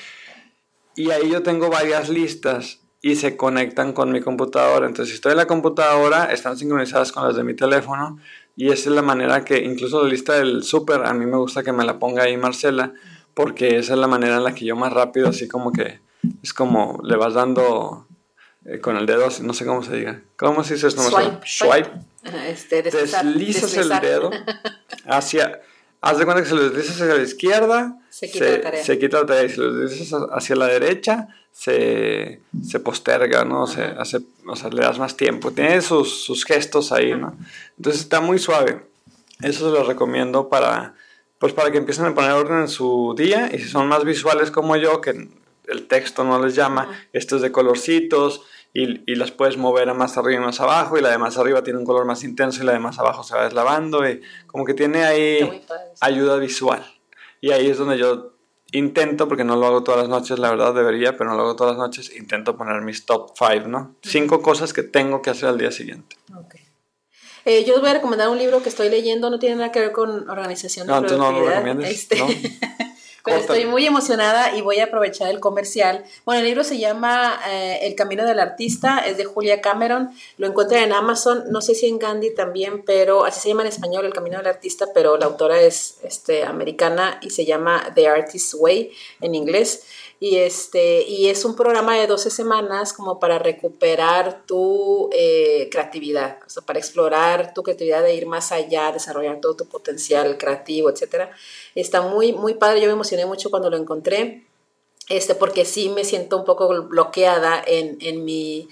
Y ahí yo tengo varias listas y se conectan con mi computadora. Entonces, si estoy en la computadora, están sincronizadas con las de mi teléfono. Y esa es la manera que, incluso la lista del súper, a mí me gusta que me la ponga ahí Marcela, porque esa es la manera en la que yo más rápido, así como que, es como le vas dando eh, con el dedo, no sé cómo se diga. ¿Cómo se dice esto?
Swipe.
Swipe.
Ajá, este, deslizar,
deslizas
deslizar.
el dedo hacia, haz de cuenta que si lo deslizas hacia la izquierda,
se quita
se,
la tarea.
Se quita la tarea, y si lo deslizas hacia la derecha, se, se posterga, ¿no? Se hace, o sea, le das más tiempo. Tiene sus, sus gestos ahí, ¿no? Entonces está muy suave. Eso se lo recomiendo para, pues para que empiecen a poner orden en su día, y si son más visuales como yo, que el texto no les llama, uh-huh. Esto es de colorcitos, y, y las puedes mover a más arriba y más abajo, y la de más arriba tiene un color más intenso y la de más abajo se va deslavando, y como que tiene ahí ayuda visual. Y ahí es donde yo intento, porque no lo hago todas las noches, la verdad debería, pero no lo hago todas las noches, intento poner mis top five, ¿no? Uh-huh. Cinco cosas que tengo que hacer al día siguiente.
Okay. Eh, yo os voy a recomendar un libro que estoy leyendo, no tiene nada que ver con organización de
no, productividad. No, no lo recomiendas,
este,
¿no?
Pero estoy muy emocionada y voy a aprovechar el comercial. Bueno, el libro se llama eh, El Camino del Artista, es de Julia Cameron, lo encuentran en Amazon, no sé si en Gandhi también, pero así se llama en español, El Camino del Artista, pero la autora es este, americana y se llama The Artist's Way en inglés. Y, este, y es un programa de doce semanas como para recuperar tu eh, creatividad, o sea, para explorar tu creatividad, de ir más allá, desarrollar todo tu potencial creativo, etcétera. Está muy, muy padre, yo me emocioné mucho cuando lo encontré, este, porque sí me siento un poco bloqueada en, en mi...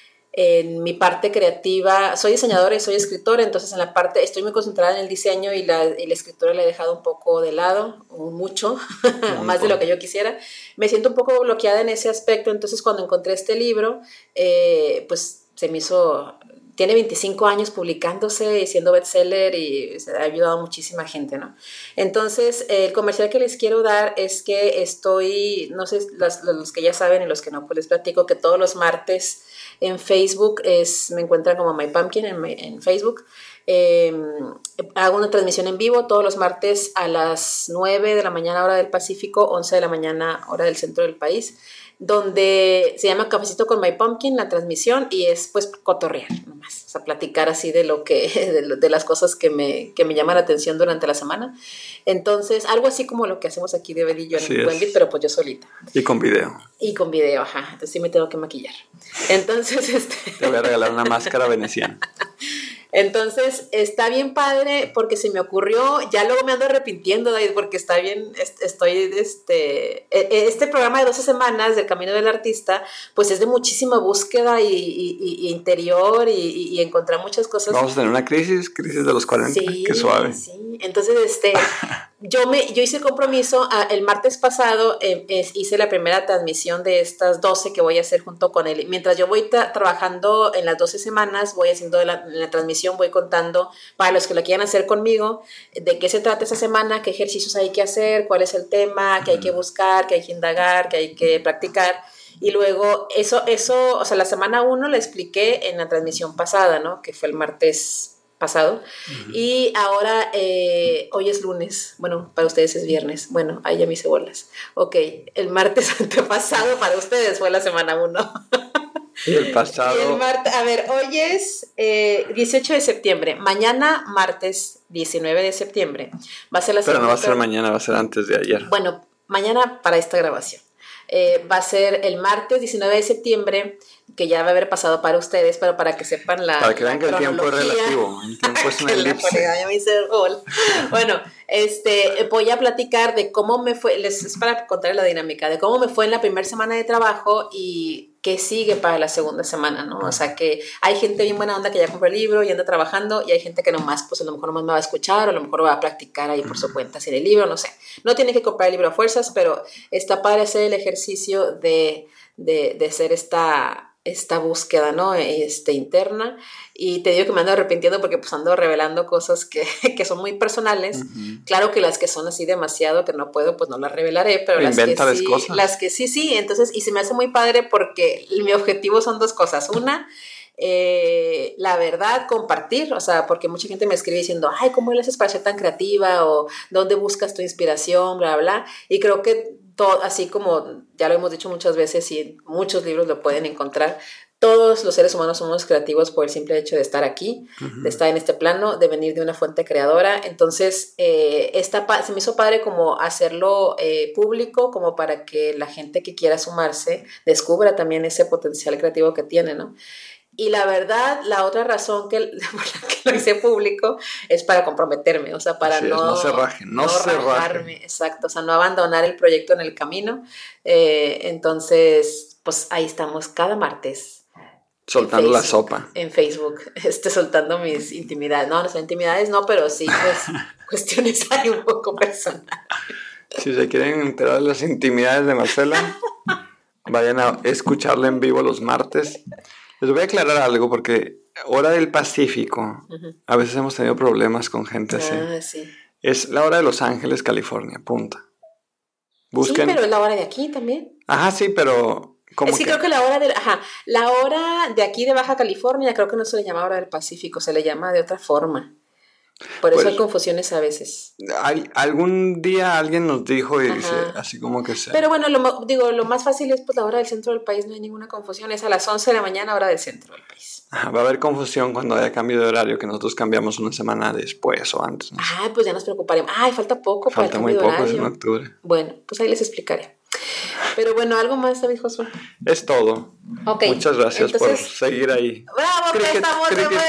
en mi parte creativa. Soy diseñadora y soy escritora, entonces en la parte, estoy muy concentrada en el diseño y la, y la escritura la he dejado un poco de lado, mucho, más de lo que yo quisiera. Me siento un poco bloqueada en ese aspecto, entonces cuando encontré este libro, eh, pues se me hizo... Tiene veinticinco años publicándose y siendo bestseller y ha ayudado a muchísima gente, ¿no? Entonces, eh, el comercial que les quiero dar es que estoy, no sé, los, los que ya saben y los que no, pues les platico que todos los martes en Facebook es, me encuentran como My Pumpkin en, en Facebook. Eh, hago una transmisión en vivo todos los martes a las nueve de la mañana hora del Pacífico, once de la mañana hora del centro del país, donde se llama Cafecito con My Pumpkin la transmisión, y es pues cotorrear nomás, o sea, platicar así de lo que de, de las cosas que me, que me llaman la atención durante la semana. Entonces, algo así como lo que hacemos aquí de Bedillo en Buen Beat, pero pues yo solita.
Y con video.
Y con video, ajá. Entonces sí me tengo que maquillar. Entonces, este...
Te voy a regalar una máscara veneciana.
Entonces, está bien padre porque se me ocurrió, ya luego me ando arrepintiendo, David, porque está bien, estoy, este, este programa de doce semanas del Camino del Artista, pues es de muchísima búsqueda y, y, y interior y, y encontrar muchas cosas.
Vamos a tener una crisis, crisis de los cuarenta, sí, qué suave.
Sí, entonces, este, yo, me, yo hice el compromiso, el martes pasado eh, hice la primera transmisión de estas doce que voy a hacer junto con él. Mientras yo voy tra- trabajando en las doce semanas, voy haciendo la, la transmisión, voy contando para los que lo quieran hacer conmigo de qué se trata esa semana, qué ejercicios hay que hacer, cuál es el tema, qué hay que buscar, qué hay que indagar, qué hay que practicar. Y luego eso, eso, o sea, la semana uno la expliqué en la transmisión pasada, ¿no? Que fue el martes pasado. Uh-huh. Y ahora, eh, hoy es lunes, bueno, para ustedes es viernes, bueno, ahí ya me hice bolas. Ok, el martes antepasado para ustedes fue la semana uno.
Y el pasado.
Y el martes, a ver, hoy es eh, dieciocho de septiembre. Mañana, martes diecinueve de septiembre. Va a ser la
Pero no va a ser mañana, va a ser antes de ayer.
Bueno, mañana para esta grabación. Eh, va a ser el martes diecinueve de septiembre, que ya va a haber pasado para ustedes, pero para que sepan la
Para que vean que el tiempo es
cronología.
relativo, el tiempo es una elipse.
Ya me hice el gol. Bueno, este, voy a platicar de cómo me fue, les, es para contar la dinámica, de cómo me fue en la primera semana de trabajo y qué sigue para la segunda semana, ¿no? O sea, que hay gente bien buena onda que ya compró el libro y anda trabajando, y hay gente que nomás, pues a lo mejor nomás me va a escuchar, o a lo mejor va a practicar ahí por su cuenta, sin el libro, no sé. No tiene que comprar el libro a fuerzas, pero está padre hacer el ejercicio de, de, de hacer esta... esta búsqueda, ¿no? Este, interna, y te digo que me ando arrepintiendo porque pues ando revelando cosas que, que son muy personales. Uh-huh. Claro que las que son así demasiado que no puedo, pues no las revelaré, pero las que sí, cosas. las que sí, sí, entonces, y se me hace muy padre porque mi objetivo son dos cosas. Una, eh, la verdad, compartir, o sea, porque mucha gente me escribe diciendo, ay, ¿cómo le haces para ser tan creativa? O ¿dónde buscas tu inspiración? Bla, bla, y creo que todo, así como ya lo hemos dicho muchas veces y muchos libros lo pueden encontrar, todos los seres humanos somos creativos por el simple hecho de estar aquí, uh-huh. de estar en este plano, de venir de una fuente creadora. Entonces, eh, esta, se me hizo padre como hacerlo eh, público, como para que la gente que quiera sumarse descubra también ese potencial creativo que tiene, ¿no? Y la verdad, la otra razón que, por la que lo hice público es para comprometerme, o sea, para no,
es, no se rajen, no, no se rajarme, rajen.
Exacto, o sea, no abandonar el proyecto en el camino. Eh, entonces, pues ahí estamos cada martes.
Soltando Facebook, la sopa.
En Facebook, este, soltando mis intimidades. No, no son intimidades, no, pero sí, pues, cuestiones hay un poco personales.
Si se quieren enterar de las intimidades de Marcela, vayan a escucharla en vivo los martes. Les voy a aclarar algo, porque hora del Pacífico, uh-huh. a veces hemos tenido problemas con gente así.
Ah, sí.
Es la hora de Los Ángeles, California, punta.
Busquen. Sí, pero es la hora de aquí también.
Ajá, sí, pero...
Es que, que creo que la hora de ajá, la hora de aquí de Baja California creo que no se le llama hora del Pacífico, se le llama de otra forma. Por eso pues, hay confusiones a veces.
Hay, algún día alguien nos dijo y dice, así como que sea.
Pero bueno, lo, digo, lo más fácil es pues la hora del centro del país, no hay ninguna confusión, es a las once de la mañana hora del centro del país.
Ajá, va a haber confusión cuando haya cambio de horario, que nosotros cambiamos una semana después o antes.
¿No? Ah, pues ya nos preocuparemos. Ay, falta poco
falta
para el cambio
muy poco,
de horario.
Es en octubre.
Bueno, pues ahí les explicaré. Pero bueno, ¿algo más, David Josué?
Es todo.
Okay.
Muchas gracias Entonces, por seguir ahí.
¡Bravo, cricket, que estamos cricket. de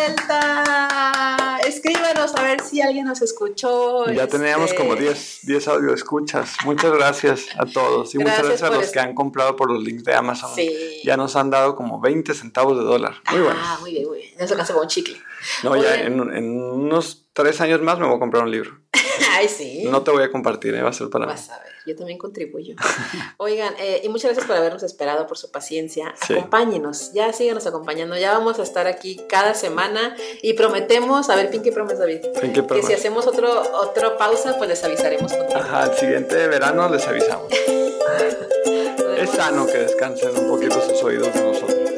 vuelta! Escríbanos a ver si alguien nos escuchó.
Ya
este...
teníamos como diez audio escuchas. Muchas gracias a todos. Y gracias muchas gracias a los es... que han comprado por los links de Amazon.
Sí.
Ya nos han dado como veinte centavos de dólar. Muy bueno.
Ah, muy bien, muy bien. Eso casi como un chicle.
No, muy ya en, en unos tres años más me voy a comprar un libro.
Ay, sí.
No te voy a compartir, ¿eh? Va a ser para
Vas a ver, yo también contribuyo. Oigan, eh, y muchas gracias por habernos esperado, por su paciencia. Sí. Acompáñenos, ya síganos acompañando. Ya vamos a estar aquí cada semana y prometemos, a ver, Pinky Promise, David,
Pinky Promise.
que si hacemos otro, otro pausa, pues les avisaremos.
Ajá, el siguiente verano les avisamos. Es sano que descansen un poquito sus oídos de nosotros.